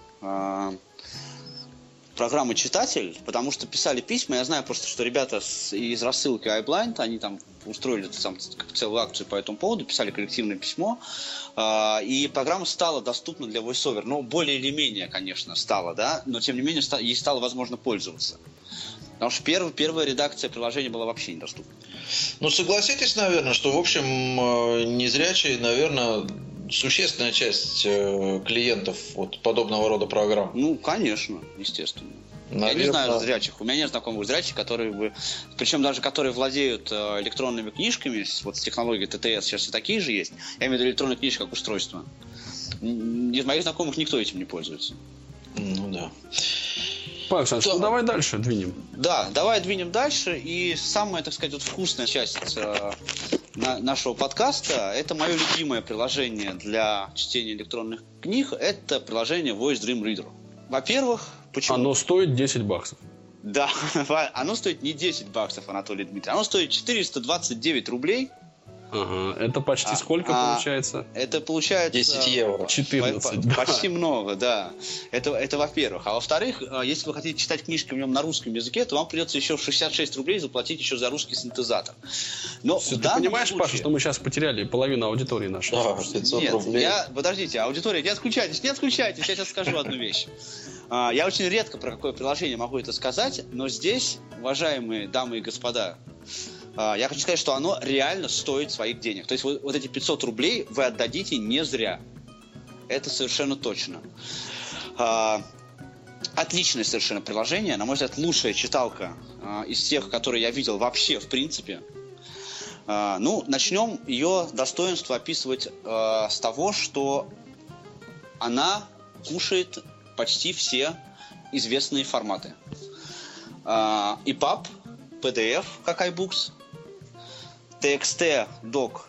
S4: программы «Читатель», потому что писали письма. Я знаю просто, что ребята из рассылки iBlind, они там устроили там целую акцию по этому поводу, писали коллективное письмо, и программа стала доступна для VoiceOver. Ну, более или менее, конечно, стала, да, но тем не менее ей стало возможно пользоваться. Потому что первая редакция приложения была вообще недоступна.
S3: Ну, согласитесь, наверное, что, в общем, незрячие, наверное, существенная часть клиентов вот подобного рода программ.
S4: Ну, конечно, естественно. Наверное... Я не знаю зрячих. У меня нет знакомых зрячих, которые бы... Причем даже которые владеют электронными книжками, вот с технологией ТТС сейчас и такие же есть. Я имею в виду электронные книжки как устройство. Из моих знакомых никто этим не пользуется.
S3: Ну да.
S2: Павел Александрович, ну давай дальше двинем.
S4: Да, давай двинем дальше. И самая, так сказать, вот вкусная часть нашего подкаста — это мое любимое приложение для чтения электронных книг. Это приложение Voice Dream Reader. Во-первых, почему?
S2: Оно стоит $10.
S4: Да, оно стоит не $10, Анатолий Дмитриевич. Оно стоит 429 рублей.
S2: Ага, это почти сколько получается?
S4: Это получается
S3: 10 евро.
S2: 14.
S4: Почти много, да. Это во-первых. А во-вторых, если вы хотите читать книжки в нем на русском языке, то вам придется еще 66 рублей заплатить еще за русский синтезатор. Но
S2: ты понимаешь, случае... Паша, что мы сейчас потеряли половину аудитории нашей?
S3: Да, 500 рублей.
S4: Подождите, аудитория, не отключайтесь, я сейчас скажу одну вещь. Я очень редко про какое приложение могу это сказать, но здесь, уважаемые дамы и господа, я хочу сказать, что оно реально стоит своих денег. То есть вот эти 500 рублей вы отдадите не зря. Это совершенно точно. Отличное совершенно приложение. На мой взгляд, лучшая читалка из тех, которые я видел вообще в принципе. Ну, начнем ее достоинство описывать с того, что она кушает почти все известные форматы. EPUB, PDF, как iBooks, TXT док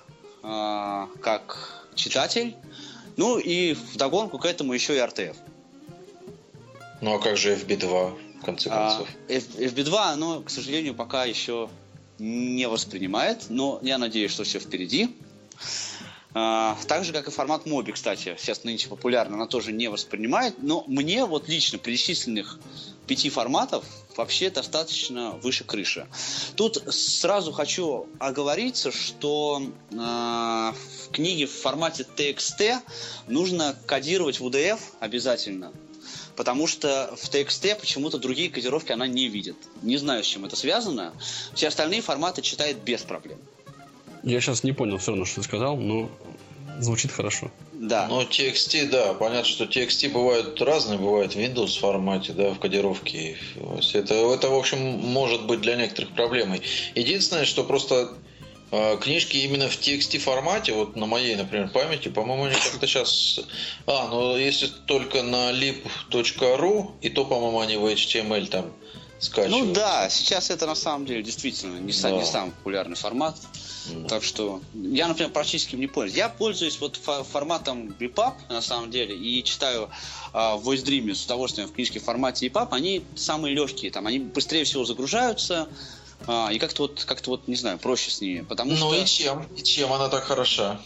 S4: как читатель, ну и вдогонку к этому еще и RTF.
S3: Ну а как же FB2 в конце концов?
S4: FB2 оно, к сожалению, пока еще не воспринимает, но я надеюсь, что все впереди. Так же, как и формат Mobi, кстати, сейчас нынче популярно, она тоже не воспринимает, но мне вот лично перечисленных 5 форматов вообще достаточно выше крыши. Тут сразу хочу оговориться, что в книге в формате TXT нужно кодировать в UDF обязательно, потому что в TXT почему-то другие кодировки она не видит. Не знаю, с чем это связано. Все остальные форматы читает без проблем.
S2: Я сейчас не понял все равно, что ты сказал, но звучит хорошо.
S4: Да.
S3: Ну, TXT, да, понятно, что TXT бывают разные, бывает в Windows формате, да, в кодировке. Это, в общем, может быть для некоторых проблемой. Единственное, что просто книжки именно в TXT формате, вот на моей, например, памяти, по-моему, они как-то сейчас... ну, если только на lib.ru, и то, по-моему, они в HTML там скачиваются.
S4: Ну да, сейчас это на самом деле действительно не самый популярный формат. Так что я, например, практически не пользуюсь. Я пользуюсь вот форматом EPUB, на самом деле, и читаю в VoiceDream с удовольствием в книжке в формате EPUB. Они самые легкие, там, они быстрее всего загружаются, и как-то вот, не знаю, проще с ними. Потому что...
S3: и чем она так хороша?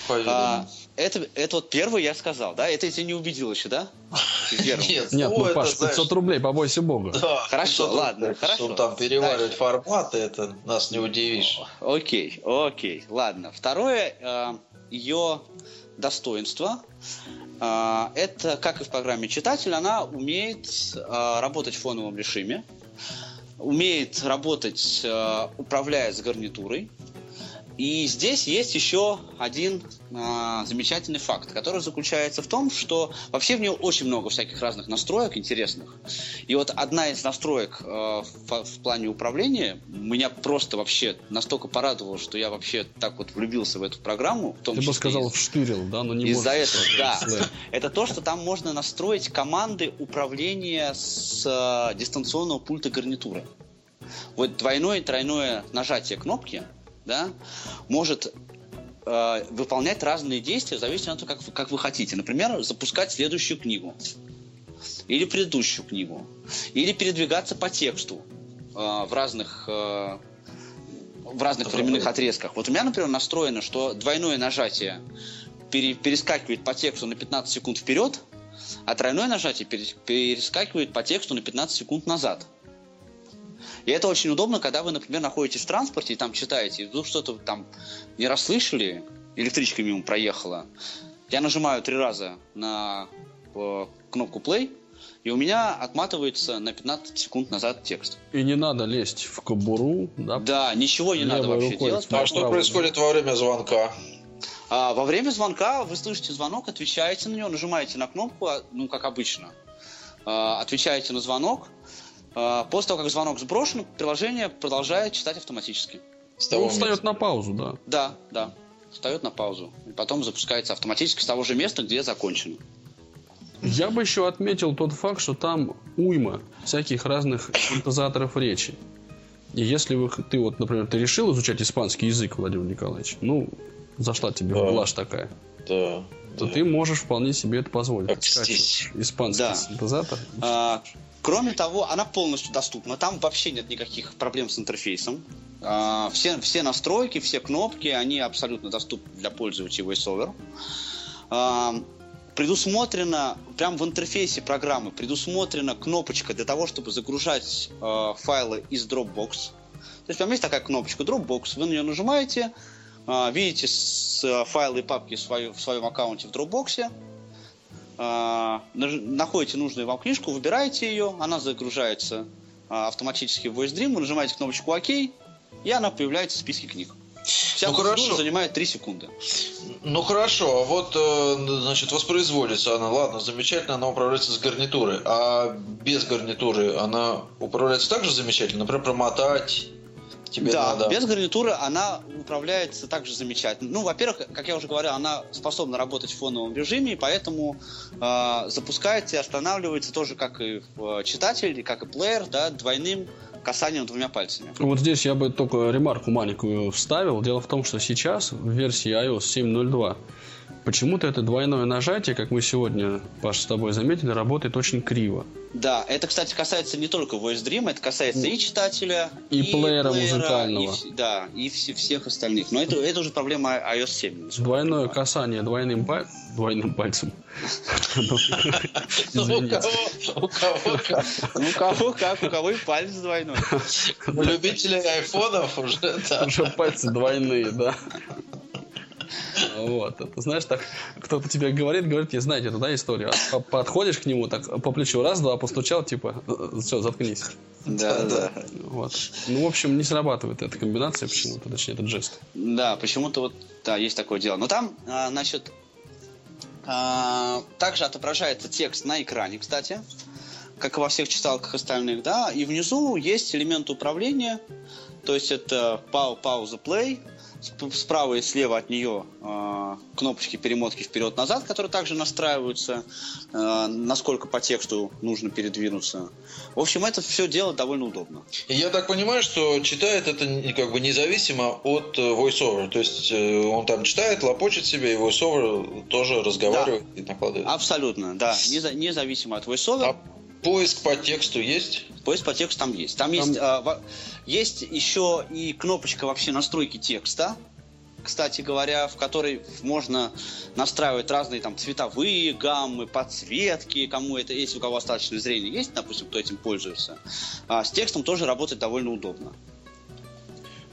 S4: Это вот первый я сказал, да? Это я тебя не убедил еще, да?
S2: Нет, ну, Паш, 500 рублей, побойся бога.
S3: Да,
S4: хорошо, ладно, хорошо.
S3: Чтобы там переваривать форматы, это нас не удивишь.
S4: Окей, ладно. Второе, ее достоинство. Это, как и в программе «Читатель», она умеет работать в фоновом режиме, умеет работать, управляя с гарнитурой. И здесь есть еще один замечательный факт, который заключается в том, что вообще в нее очень много всяких разных настроек интересных. И вот одна из настроек в плане управления меня просто вообще настолько порадовала, что я вообще так вот влюбился в эту программу. В том
S2: Ты бы сказал вштырил, да, но не
S4: из-за
S2: можешь.
S4: этого, да. Это то, что там можно настроить команды управления с дистанционного пульта гарнитуры. Вот двойное и тройное нажатие кнопки, да, может выполнять разные действия в зависимости от того, как вы хотите. Например, запускать следующую книгу. Или предыдущую книгу. Или передвигаться по тексту в разных временных отрезках. Вот у меня, например, настроено, что двойное нажатие перескакивает по тексту на 15 секунд вперед, а тройное нажатие перескакивает по тексту на 15 секунд назад. И это очень удобно, когда вы, например, находитесь в транспорте и там читаете, и вдруг что-то там не расслышали, электричка мимо проехала. Я нажимаю 3 раза на кнопку play, и у меня отматывается на 15 секунд назад текст.
S2: И не надо лезть в кобуру, да?
S4: Да, ничего не надо вообще делать.
S3: А что происходит во время звонка?
S4: Во время звонка вы слышите звонок, отвечаете на него, нажимаете на кнопку, ну, как обычно. Отвечаете на звонок. После того, как звонок сброшен, приложение продолжает читать автоматически.
S2: Он встает на паузу, да?
S4: Да. Встает на паузу. И потом запускается автоматически с того же места, где закончено.
S2: Я бы еще отметил тот факт, что там уйма всяких разных синтезаторов речи. И если ты вот, например, ты решил изучать испанский язык, Владимир Николаевич, ну, зашла тебе блажь такая, то ты можешь вполне себе это позволить. Скачивать испанский синтезатор.
S4: Кроме того, она полностью доступна. Там вообще нет никаких проблем с интерфейсом. Все настройки, все кнопки, они абсолютно доступны для пользователей VoiceOver. Предусмотрена, прямо в интерфейсе программы, предусмотрена кнопочка для того, чтобы загружать файлы из Dropbox. То есть, прям есть такая кнопочка Dropbox, вы на нее нажимаете, видите файлы и папки в своем аккаунте в Dropbox, находите нужную вам книжку, выбираете ее, она загружается автоматически в VoiceDream, вы нажимаете кнопочку ОК, и она появляется в списке книг. Вся процедура занимает 3 секунды.
S3: Ну хорошо, а вот, значит, воспроизводится она, ладно, замечательно, она управляется с гарнитуры, а без гарнитуры она управляется так же замечательно, например, промотать тебе надо.
S4: Без гарнитуры она управляется также замечательно. Ну, во-первых, как я уже говорил, она способна работать в фоновом режиме, и поэтому запускается и останавливается тоже как и читатель, как и плеер, да, двойным касанием 2 пальцами.
S2: Вот здесь я бы только ремарку маленькую вставил. Дело в том, что сейчас в версии iOS 7.02 почему-то это двойное нажатие, как мы сегодня, Паш, с тобой заметили, работает очень криво.
S4: Да, это, кстати, касается не только VoiceDream, это касается и читателя,
S2: и плеера музыкального.
S4: И всех остальных. Но это уже проблема iOS 7.
S2: Двойное касание двойным пальцем.
S3: У кого как?
S4: У кого и палец двойной.
S3: У любителей айфонов уже, да.
S2: Уже пальцы двойные, да. Вот, это, знаешь, так кто-то тебе говорит, я знаете, это, да, история. Подходишь к нему, так по плечу раз-два постучал, типа, все, заткнись.
S4: Да.
S2: Вот. Ну, в общем, не срабатывает эта комбинация почему-то, точнее, этот жест.
S4: Да, почему-то вот, да, есть такое дело. Но там, значит, также отображается текст на экране, кстати, как и во всех читалках остальных, да, и внизу есть элемент управления, то есть это пауза, play. Справа и слева от нее кнопочки перемотки вперед-назад, которые также настраиваются, насколько по тексту нужно передвинуться. В общем, это все делать довольно удобно.
S3: И я так понимаю, что читает это как бы независимо от VoiceOver. То есть он там читает, лопочет себе, и VoiceOver тоже разговаривает и накладывает.
S4: Абсолютно, да. Независимо от VoiceOver.
S3: А поиск по тексту есть?
S4: Поиск по тексту там есть. Там есть еще и кнопочка вообще настройки текста, кстати говоря, в которой можно настраивать разные там цветовые гаммы, подсветки, кому это, если у кого остаточное зрение есть, допустим, кто этим пользуется. С текстом тоже работать довольно удобно.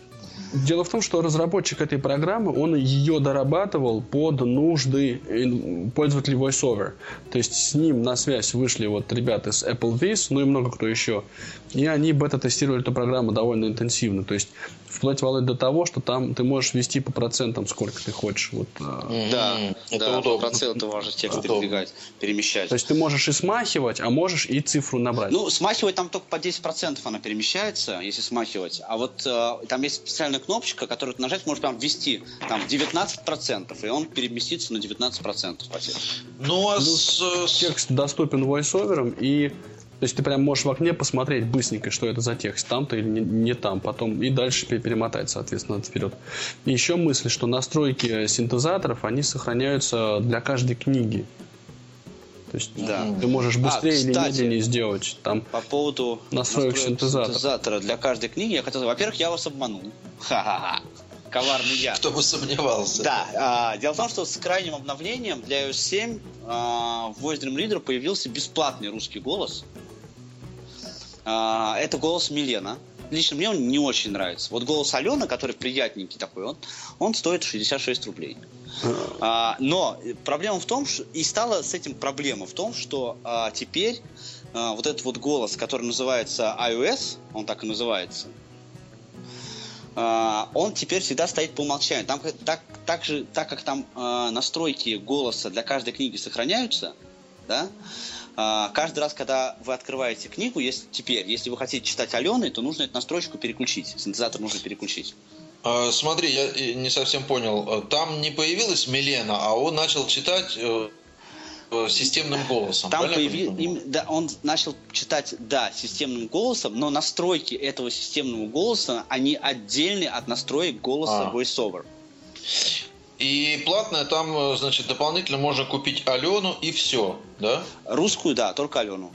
S2: Дело в том, что разработчик этой программы, он ее дорабатывал под нужды пользователей VoiceOver. То есть с ним на связь вышли вот ребята с Apple Viz, ну и много кто еще. И они бета-тестировали эту программу довольно интенсивно. То есть вплоть до того, что там ты можешь ввести по процентам, сколько ты хочешь. Вот,
S4: Да,
S3: это удобно.
S4: проценты можно текст перемещать.
S2: То есть ты можешь и смахивать, а можешь и цифру набрать.
S4: Ну, смахивать там только по 10% она перемещается, если смахивать. А вот там есть специальная кнопочка, которую ты нажать, можешь прям ввести там 19%, и он переместится на 19% по тексту.
S3: Ну, а
S2: Текст доступен voiceover, и то есть ты прям можешь в окне посмотреть быстренько, что это за текст, там-то или не там, потом и дальше перемотать, соответственно, вперед. И еще мысль, что настройки синтезаторов, они сохраняются для каждой книги. То есть ты можешь быстрее или медленнее сделать. Там
S4: по поводу
S2: настроек синтезатора
S4: для каждой книги я хотел... Во-первых, я вас обманул. Ха-ха-ха. Коварный я.
S3: Кто бы сомневался.
S4: Да. Дело в том, что с крайним обновлением для iOS 7 в Voice Dream Reader появился бесплатный русский голос. Это голос Милена. Лично мне он не очень нравится. Вот голос Алены, который приятненький такой, он стоит 66 рублей. Но проблема в том, что и стала с этим проблема в том, что теперь вот этот вот голос, который называется iOS, он так и называется, он теперь всегда стоит по умолчанию. Там, так как там настройки голоса для каждой книги сохраняются, да, каждый раз, когда вы открываете книгу, если вы хотите читать Алены, то нужно эту настройку переключить. Синтезатор нужно переключить.
S3: Смотри, я не совсем понял. Там не появилась Милена, а он начал читать системным голосом.
S4: Там он начал читать, системным голосом, но настройки этого системного голоса, они отдельны от настроек голоса VoiceOver.
S3: И платное там, значит, дополнительно можно купить Алену и все, да?
S4: Русскую, да, только Алену.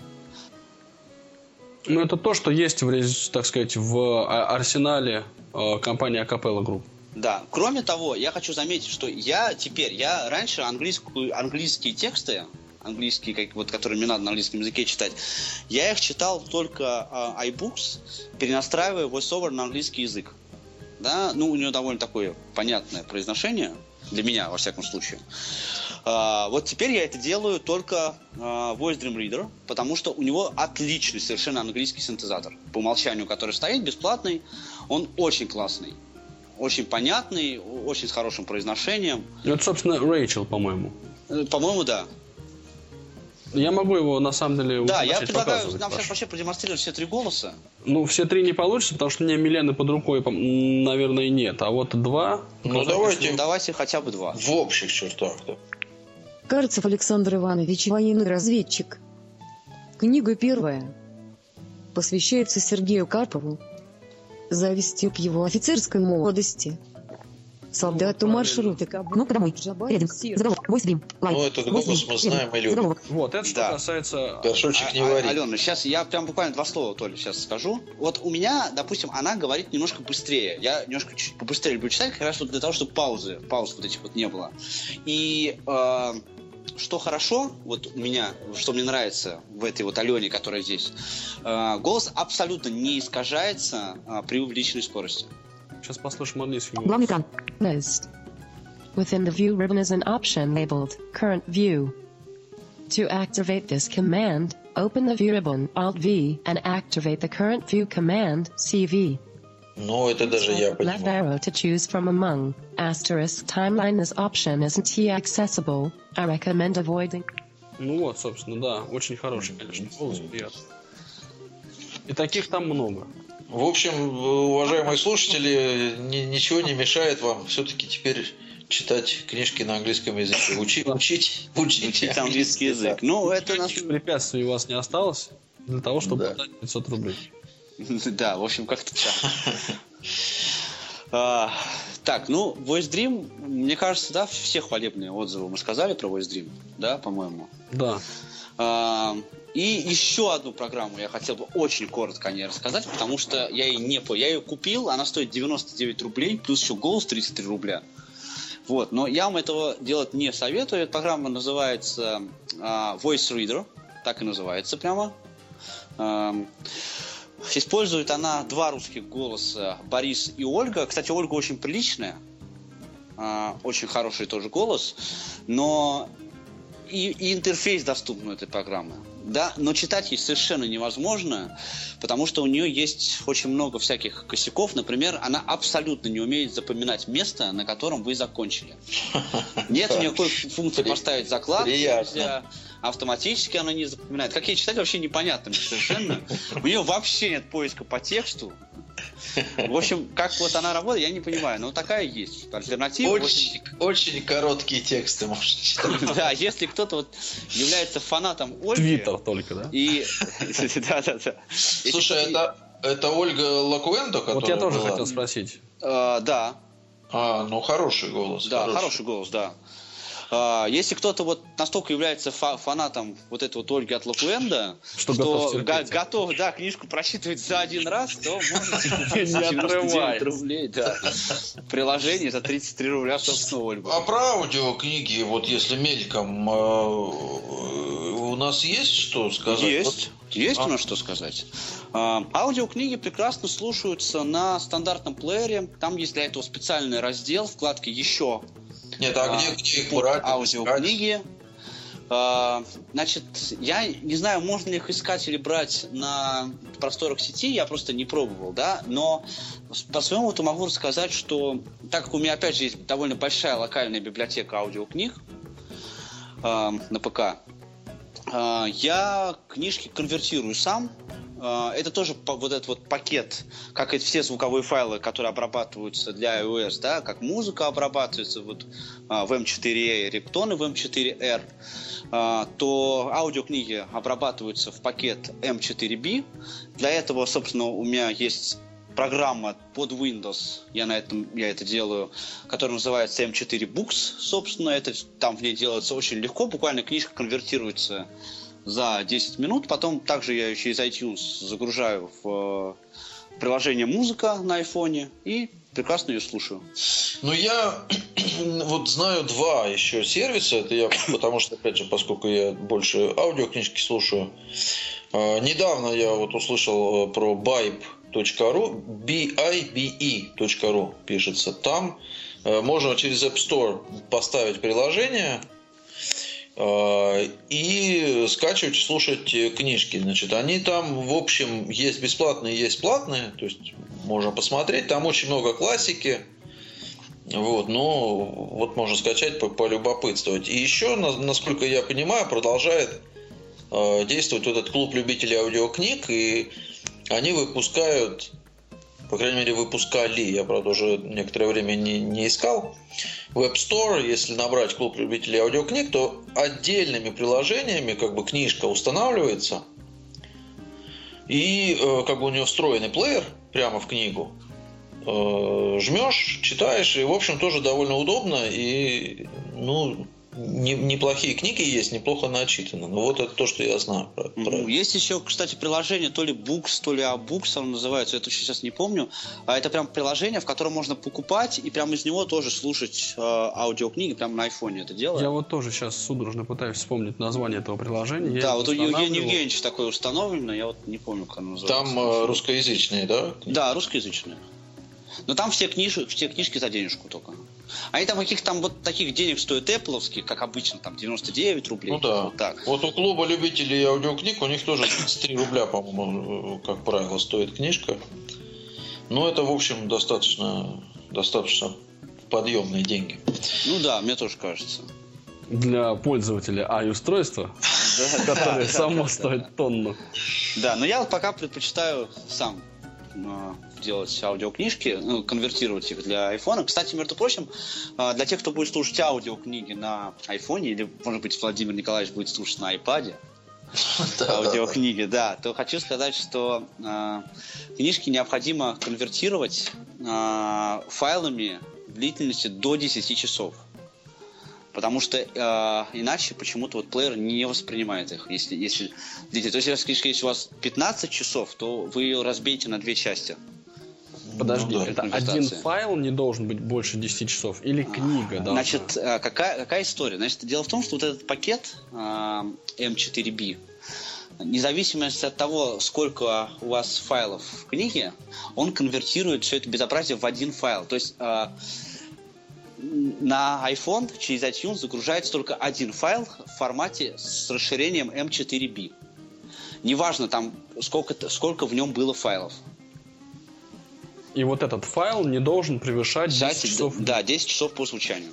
S2: Ну, это то, что есть, так сказать, в арсенале компании Acapella Group.
S4: Да. Кроме того, я хочу заметить, что я раньше английские тексты, которые мне надо на английском языке читать, я их читал только iBooks, перенастраивая VoiceOver на английский язык. Да, ну, у нее довольно такое понятное произношение, для меня, во всяком случае. Вот теперь я это делаю только Voice Dream Reader, потому что у него отличный совершенно английский синтезатор. По умолчанию, который стоит, бесплатный, он очень классный. Очень понятный, очень с хорошим произношением.
S2: Это, собственно, Рэйчел, по-моему.
S4: По-моему, да.
S2: Я могу его, на самом деле,
S4: я предлагаю нам сейчас вообще продемонстрировать все три голоса.
S2: Ну, все три не получится, потому что у меня Милены под рукой, наверное, нет. А вот два...
S3: Ну,
S4: давайте хотя бы два.
S3: В общих чертах, да.
S5: Карцев Александр Иванович, военный разведчик. Книга первая. Посвящается Сергею Карпову. Завистью к его офицерской молодости. Солдату маршрута. Ну-ка домой. Рядом. Заголовок. Voice Dream.
S3: Ну, этот голос мы знаем и любим.
S2: Вот, это что касается...
S3: Горшочек не варит.
S4: Алена, сейчас я прям буквально два слова, Толя, сейчас скажу. Вот у меня, допустим, она говорит немножко быстрее. Я немножко чуть побыстрее люблю читать, как раз вот для того, чтобы пауз вот этих вот не было. И что хорошо, вот у меня, что мне нравится в этой вот Алене, которая здесь, голос абсолютно не искажается при увеличенной скорости.
S2: Сейчас послушаем английский.
S5: Главный экран.
S7: List. Within the view ribbon is an option labeled Current View. To activate this command, open the view ribbon Alt-V and activate the Current View command CV.
S3: Ну, это даже я
S7: Left
S3: понимаю.
S7: arrow to choose from among. Asterisk timeline. This option isn't accessible. I recommend avoiding.
S2: Ну вот, собственно, да. Очень хороший, конечно, голос, приятный. И таких там много.
S3: В общем, уважаемые слушатели, ничего не мешает вам все-таки теперь читать книжки на английском языке. Учить
S4: английский язык. Ну, это нас...
S2: Препятствий у вас не осталось для того, чтобы отдать 500 рублей.
S4: Да, в общем, как-то так. Так, ну, Voice Dream, мне кажется, да, все хвалебные отзывы мы сказали про Voice Dream, да, по-моему.
S2: Да.
S4: И еще одну программу я хотел бы очень коротко о ней рассказать, потому что я ее купил, она стоит 99 рублей, плюс еще голос 33 рубля. Вот, но я вам этого делать не советую. Эта программа называется Voice Reader, так и называется прямо. Использует она два русских голоса, Борис и Ольга. Кстати, Ольга очень приличная, очень хороший тоже голос, но и интерфейс доступен у этой программы. Да, но читать ей совершенно невозможно, потому что у нее есть очень много всяких косяков. Например, она абсолютно не умеет запоминать место, на котором вы закончили. Нет никакой функции поставить закладку. Автоматически она не запоминает. Как ей читать, вообще непонятно совершенно. У нее вообще нет поиска по тексту. В общем, как вот она работает, я не понимаю. Но такая есть альтернатива.
S3: Очень короткие тексты можно читать.
S4: Да, если кто-то вот является фанатом Ольги...
S2: Твиттер только, да?
S4: Да.
S3: Слушай, это Ольга Лакуэндо, которая
S2: Вот я тоже
S3: была?
S2: хотел спросить.
S4: Да.
S3: Ну хороший голос.
S4: Да, хороший голос, да. Если кто-то вот настолько является фанатом вот этой вот Ольги от Лакуэнда, что готов, да, книжку прочитывать за один раз, то можете купить за 99 рублей, да. Приложение за 33 рубля, собственно, Ольгу.
S3: А про аудиокниги, вот если мельком, у нас есть что сказать?
S4: Есть у нас что сказать. Аудиокниги прекрасно слушаются на стандартном плеере. Там есть для этого специальный раздел, вкладка «Еще».
S3: Нет, где их брать?
S4: Аудиокниги. Значит, я не знаю, можно ли их искать или брать на просторах сети, я просто не пробовал, да, но по своему опыту могу рассказать, что так как у меня, опять же, есть довольно большая локальная библиотека аудиокниг на ПК, я книжки конвертирую сам. Это тоже вот этот вот пакет, как и все звуковые файлы, которые обрабатываются для iOS, да, как музыка обрабатывается вот, в M4A, рингтоны в M4R, то аудиокниги обрабатываются в пакет M4B. Для этого, собственно, у меня есть программа под Windows, я это делаю, которая называется M4 Books, собственно, там в ней делается очень легко, буквально книжка конвертируется за 10 минут, потом также я еще из iTunes загружаю в приложение «Музыка» на айфоне и прекрасно ее слушаю.
S3: Ну, я вот знаю два еще сервиса, это я, потому что, опять же, поскольку я больше аудиокнижки слушаю, недавно я вот услышал про bibe.ru, bibe.ru пишется, там можно через App Store поставить приложение и скачивать, слушать книжки. Значит, они там, в общем, есть бесплатные, есть платные, то есть можно посмотреть, там очень много классики. Вот, ну, вот можно скачать, полюбопытствовать. И еще, насколько я понимаю, продолжает действовать вот этот клуб любителей аудиокниг, и они выпускают, по крайней мере, выпускали, я, правда, уже некоторое время не искал, в App Store, если набрать клуб любителей аудиокниг, то отдельными приложениями как бы книжка устанавливается, и как бы у нее встроенный плеер прямо в книгу. Жмешь, читаешь, и, в общем, тоже довольно удобно, и, ну, неплохие книги есть, неплохо начитаны. Ну, вот это то, что я знаю про это.
S4: Есть еще, кстати, приложение, то ли Books, то ли Abooks оно называется, это сейчас не помню. А это прям приложение, в котором можно покупать, и прямо из него тоже слушать аудиокниги, прямо на айфоне это дело.
S2: Я вот тоже сейчас судорожно пытаюсь вспомнить название этого приложения.
S4: Да, вот у Евгения Евгеньевича такое установлено, я вот не помню, как оно называется.
S3: Там русскоязычные, да?
S4: Да, русскоязычные. Но там все книжки за денежку только. Они там каких-то там вот таких денег стоят Apple-овских, как обычно, там 99 рублей.
S3: Ну да.
S4: Вот так.
S3: Вот у клуба любителей аудиокниг у них тоже 33 рубля, по-моему, как правило, стоит книжка. Но это, в общем, достаточно подъемные деньги.
S4: Ну да, мне тоже кажется.
S2: Для пользователя i-устройства, которое само стоит тонну.
S4: Да, но я вот пока предпочитаю сам делать аудиокнижки, конвертировать их для айфона. Кстати, между прочим, для тех, кто будет слушать аудиокниги на айфоне, или, может быть, Владимир Николаевич будет слушать на айпаде аудиокниги, да, то хочу сказать, что книжки необходимо конвертировать файлами длительностью до 10 часов. Потому что иначе почему-то вот плеер не воспринимает их, если длительность. То есть, если книжка есть у вас 15 часов, то вы ее разбейте на две части.
S2: Подожди, это один файл не должен быть больше 10 часов? Или книга должна?
S4: Значит, какая история? Значит, дело в том, что вот этот пакет M4B, независимо от того, сколько у вас файлов в книге, он конвертирует все это безобразие в один файл. То есть на iPhone через iTunes загружается только один файл в формате с расширением M4B. Неважно там, сколько в нем было файлов.
S2: И вот этот файл не должен превышать 10 часов.
S4: Да, 10 часов по звучанию.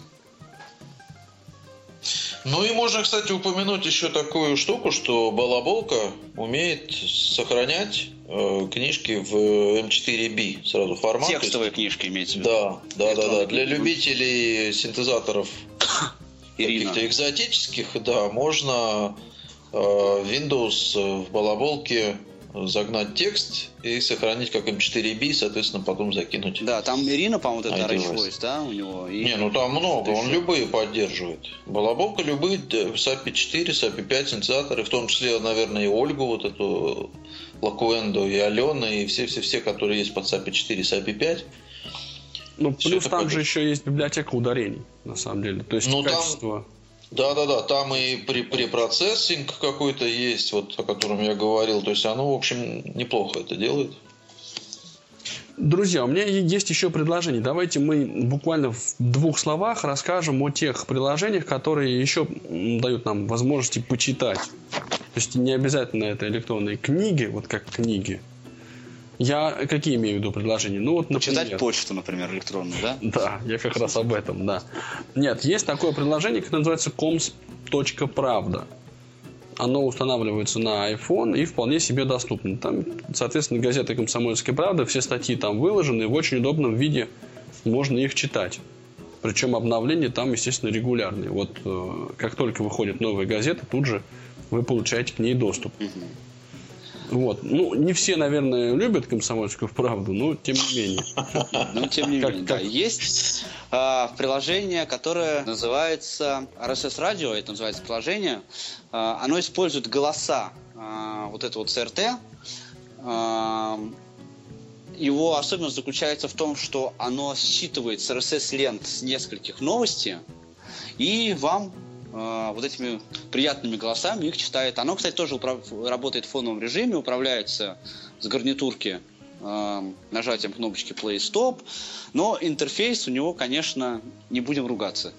S3: Ну и можно, кстати, упомянуть еще такую штуку, что Балаболка умеет сохранять книжки в M4B сразу формат.
S4: Текстовые книжки имеется в виду.
S3: Да. Для любителей синтезаторов каких-то экзотических, да, можно Windows в Балаболке загнать текст и сохранить как M4B, соответственно, потом закинуть.
S4: Да, там Ирина, по-моему, это Rage Voice, да, у него. И...
S3: Не, ну там много, он любые поддерживает. Балаболка любые, с API 4, с API 5 синтезаторы, в том числе, наверное, и Ольгу, вот эту Лакуэнду, и Алену, и все, которые есть под API 4, с API 5.
S2: Ну, плюс там же еще есть библиотека ударений, на самом деле. То есть качество...
S3: Да, там и препроцессинг какой-то есть, вот о котором я говорил. То есть оно, в общем, неплохо это делает.
S2: Друзья, у меня есть еще предложение. Давайте мы буквально в 2 словах расскажем о тех приложениях, которые еще дают нам возможности почитать. То есть не обязательно это электронные книги, вот как книги. Я какие имею в виду предложения? Ну, вот, например,
S4: читать почту, например, электронную, да?
S2: Да, я как раз об этом, да. Нет, есть такое приложение, которое называется coms.pravda. Оно устанавливается на iPhone и вполне себе доступно. Там, соответственно, газета «Комсомольская правда», все статьи там выложены, и в очень удобном виде можно их читать. Причем обновления там, естественно, регулярные. Вот как только выходит новая газета, тут же вы получаете к ней доступ. Вот. Ну, не все, наверное, любят «Комсомольскую правду, но тем не менее.
S4: Ну, тем не менее, да. Есть приложение, которое называется RSS Radio, это называется приложение. Оно использует голоса вот этого ЦРТ. Его особенность заключается в том, что оно считывает с RSS-лент с нескольких новостей и вам вот этими приятными голосами их читает. Оно, кстати, тоже работает в фоновом режиме, управляется с гарнитурки нажатием кнопочки Play Stop, но интерфейс у него, конечно, не будем ругаться.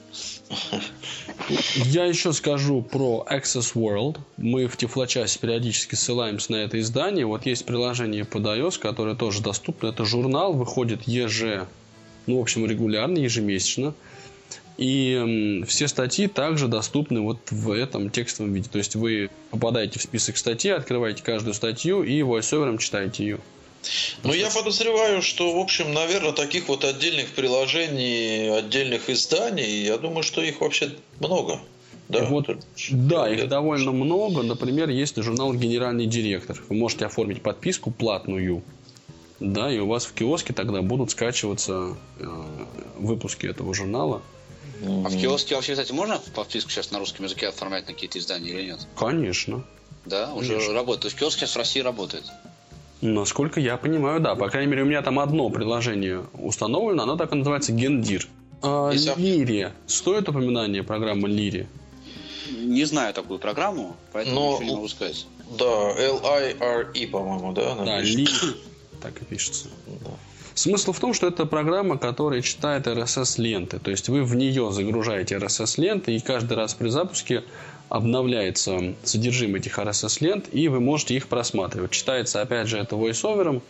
S2: Я еще скажу про Access World. Мы в Тифлочасе периодически ссылаемся на это издание. Вот есть приложение под iOS, которое тоже доступно. Это журнал, выходит регулярно, ежемесячно. И все статьи также доступны вот в этом текстовом виде. То есть вы попадаете в список статей, открываете каждую статью и voice-over'ом читаете ее.
S3: Ну, я подозреваю, что, в общем, наверное, таких вот отдельных приложений, отдельных изданий, я думаю, что их вообще много. Да,
S2: их довольно много. Например, есть журнал «Генеральный директор». Вы можете оформить подписку платную. Да, и у вас в киоске тогда будут скачиваться выпуски этого журнала.
S4: А в киоске вообще, кстати, можно подписку сейчас на русском языке оформлять на какие-то издания или нет?
S2: Конечно.
S4: Да, уже работает. То есть киоск сейчас в России работает.
S2: Насколько я понимаю, да. По крайней мере, у меня там одно приложение установлено, оно так и называется Гендир. Лири. Стоит упоминание программы Лири?
S4: Не знаю такую программу, поэтому ничего не могу сказать.
S3: Да, L-I-R-E, по-моему, да?
S2: Да, Лири. Так и пишется. Да. Смысл в том, что это программа, которая читает RSS-ленты. То есть вы в нее загружаете RSS-ленты, и каждый раз при запуске обновляется содержимое этих RSS-лент, и вы можете их просматривать. Читается, опять же, это voice-over'ом.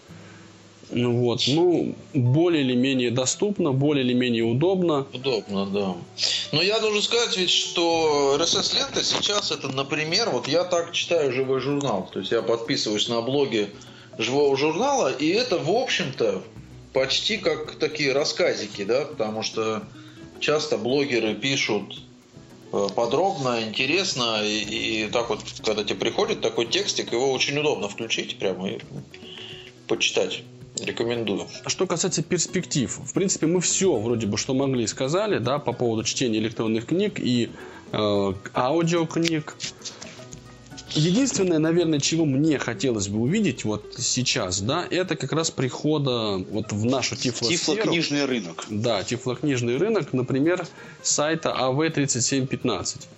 S2: Более или менее доступно, более или менее удобно.
S3: Удобно, да. Но я должен сказать ведь, что RSS-лента сейчас это, например, вот я так читаю живой журнал. То есть я подписываюсь на блоги живого журнала, и это, в общем-то, почти как такие рассказики, да, потому что часто блогеры пишут подробно, интересно, и так вот, когда тебе приходит такой текстик, его очень удобно включить прямо и почитать. Рекомендую.
S2: Что касается перспектив, в принципе, мы все вроде бы что могли сказали, да, по поводу чтения электронных книг и аудиокниг. Единственное, наверное, чего мне хотелось бы увидеть вот сейчас, да, это как раз прихода вот в нашу тифлосферу.
S4: Тифлокнижный рынок.
S2: Да, тифлокнижный рынок, например, сайта AV3715.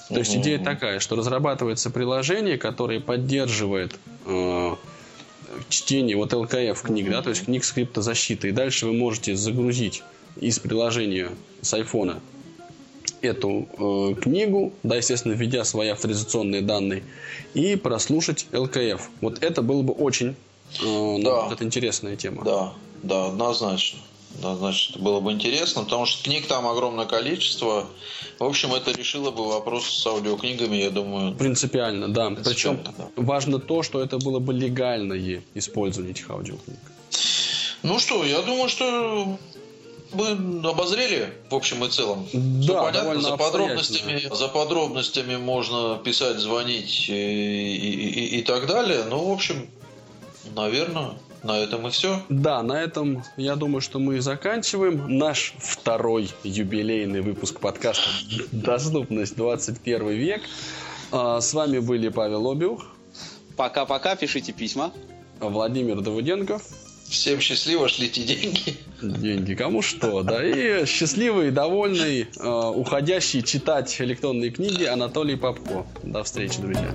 S2: То есть идея такая, что разрабатывается приложение, которое поддерживает чтение вот ЛКФ книг, да, то есть книг с криптозащитой. И дальше вы можете загрузить из приложения с айфона эту книгу, да, естественно, введя свои авторизационные данные, и прослушать ЛКФ. Вот это было бы очень это интересная тема.
S3: Да, однозначно. Значит, было бы интересно, потому что книг там огромное количество. В общем, это решило бы вопрос с аудиокнигами, я думаю.
S2: Принципиально, да. Причем важно то, что это было бы легальное использование этих аудиокниг.
S3: Ну что, я думаю, что мы обозрели в общем и целом.
S2: Да,
S3: понятно, за подробностями можно писать, звонить и так далее. Ну, в общем, наверное, на этом и все. Да,
S2: на этом, я думаю, что мы заканчиваем наш второй юбилейный выпуск подкаста «Доступность 21 век». С вами были Павел Обиух.
S4: Пока-пока, пишите письма.
S2: Владимир Давыденков.
S3: Всем счастливо, шлите деньги.
S2: Деньги кому что, да. И счастливый, довольный, уходящий читать электронные книги Анатолий Попко. До встречи, друзья.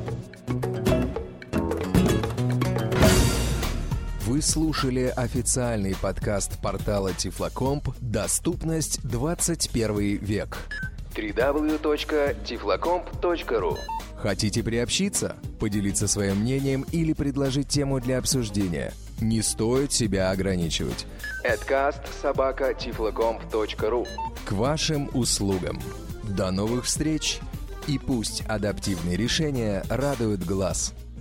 S1: Вы слушали официальный подкаст портала Тифлокомп «Доступность 21 век». www.tiflokomp.ru. Хотите приобщиться, поделиться своим мнением или предложить тему для обсуждения? Не стоит себя ограничивать. @tiflokomp.ru. К вашим услугам. До новых встреч! И пусть адаптивные решения радуют глаз.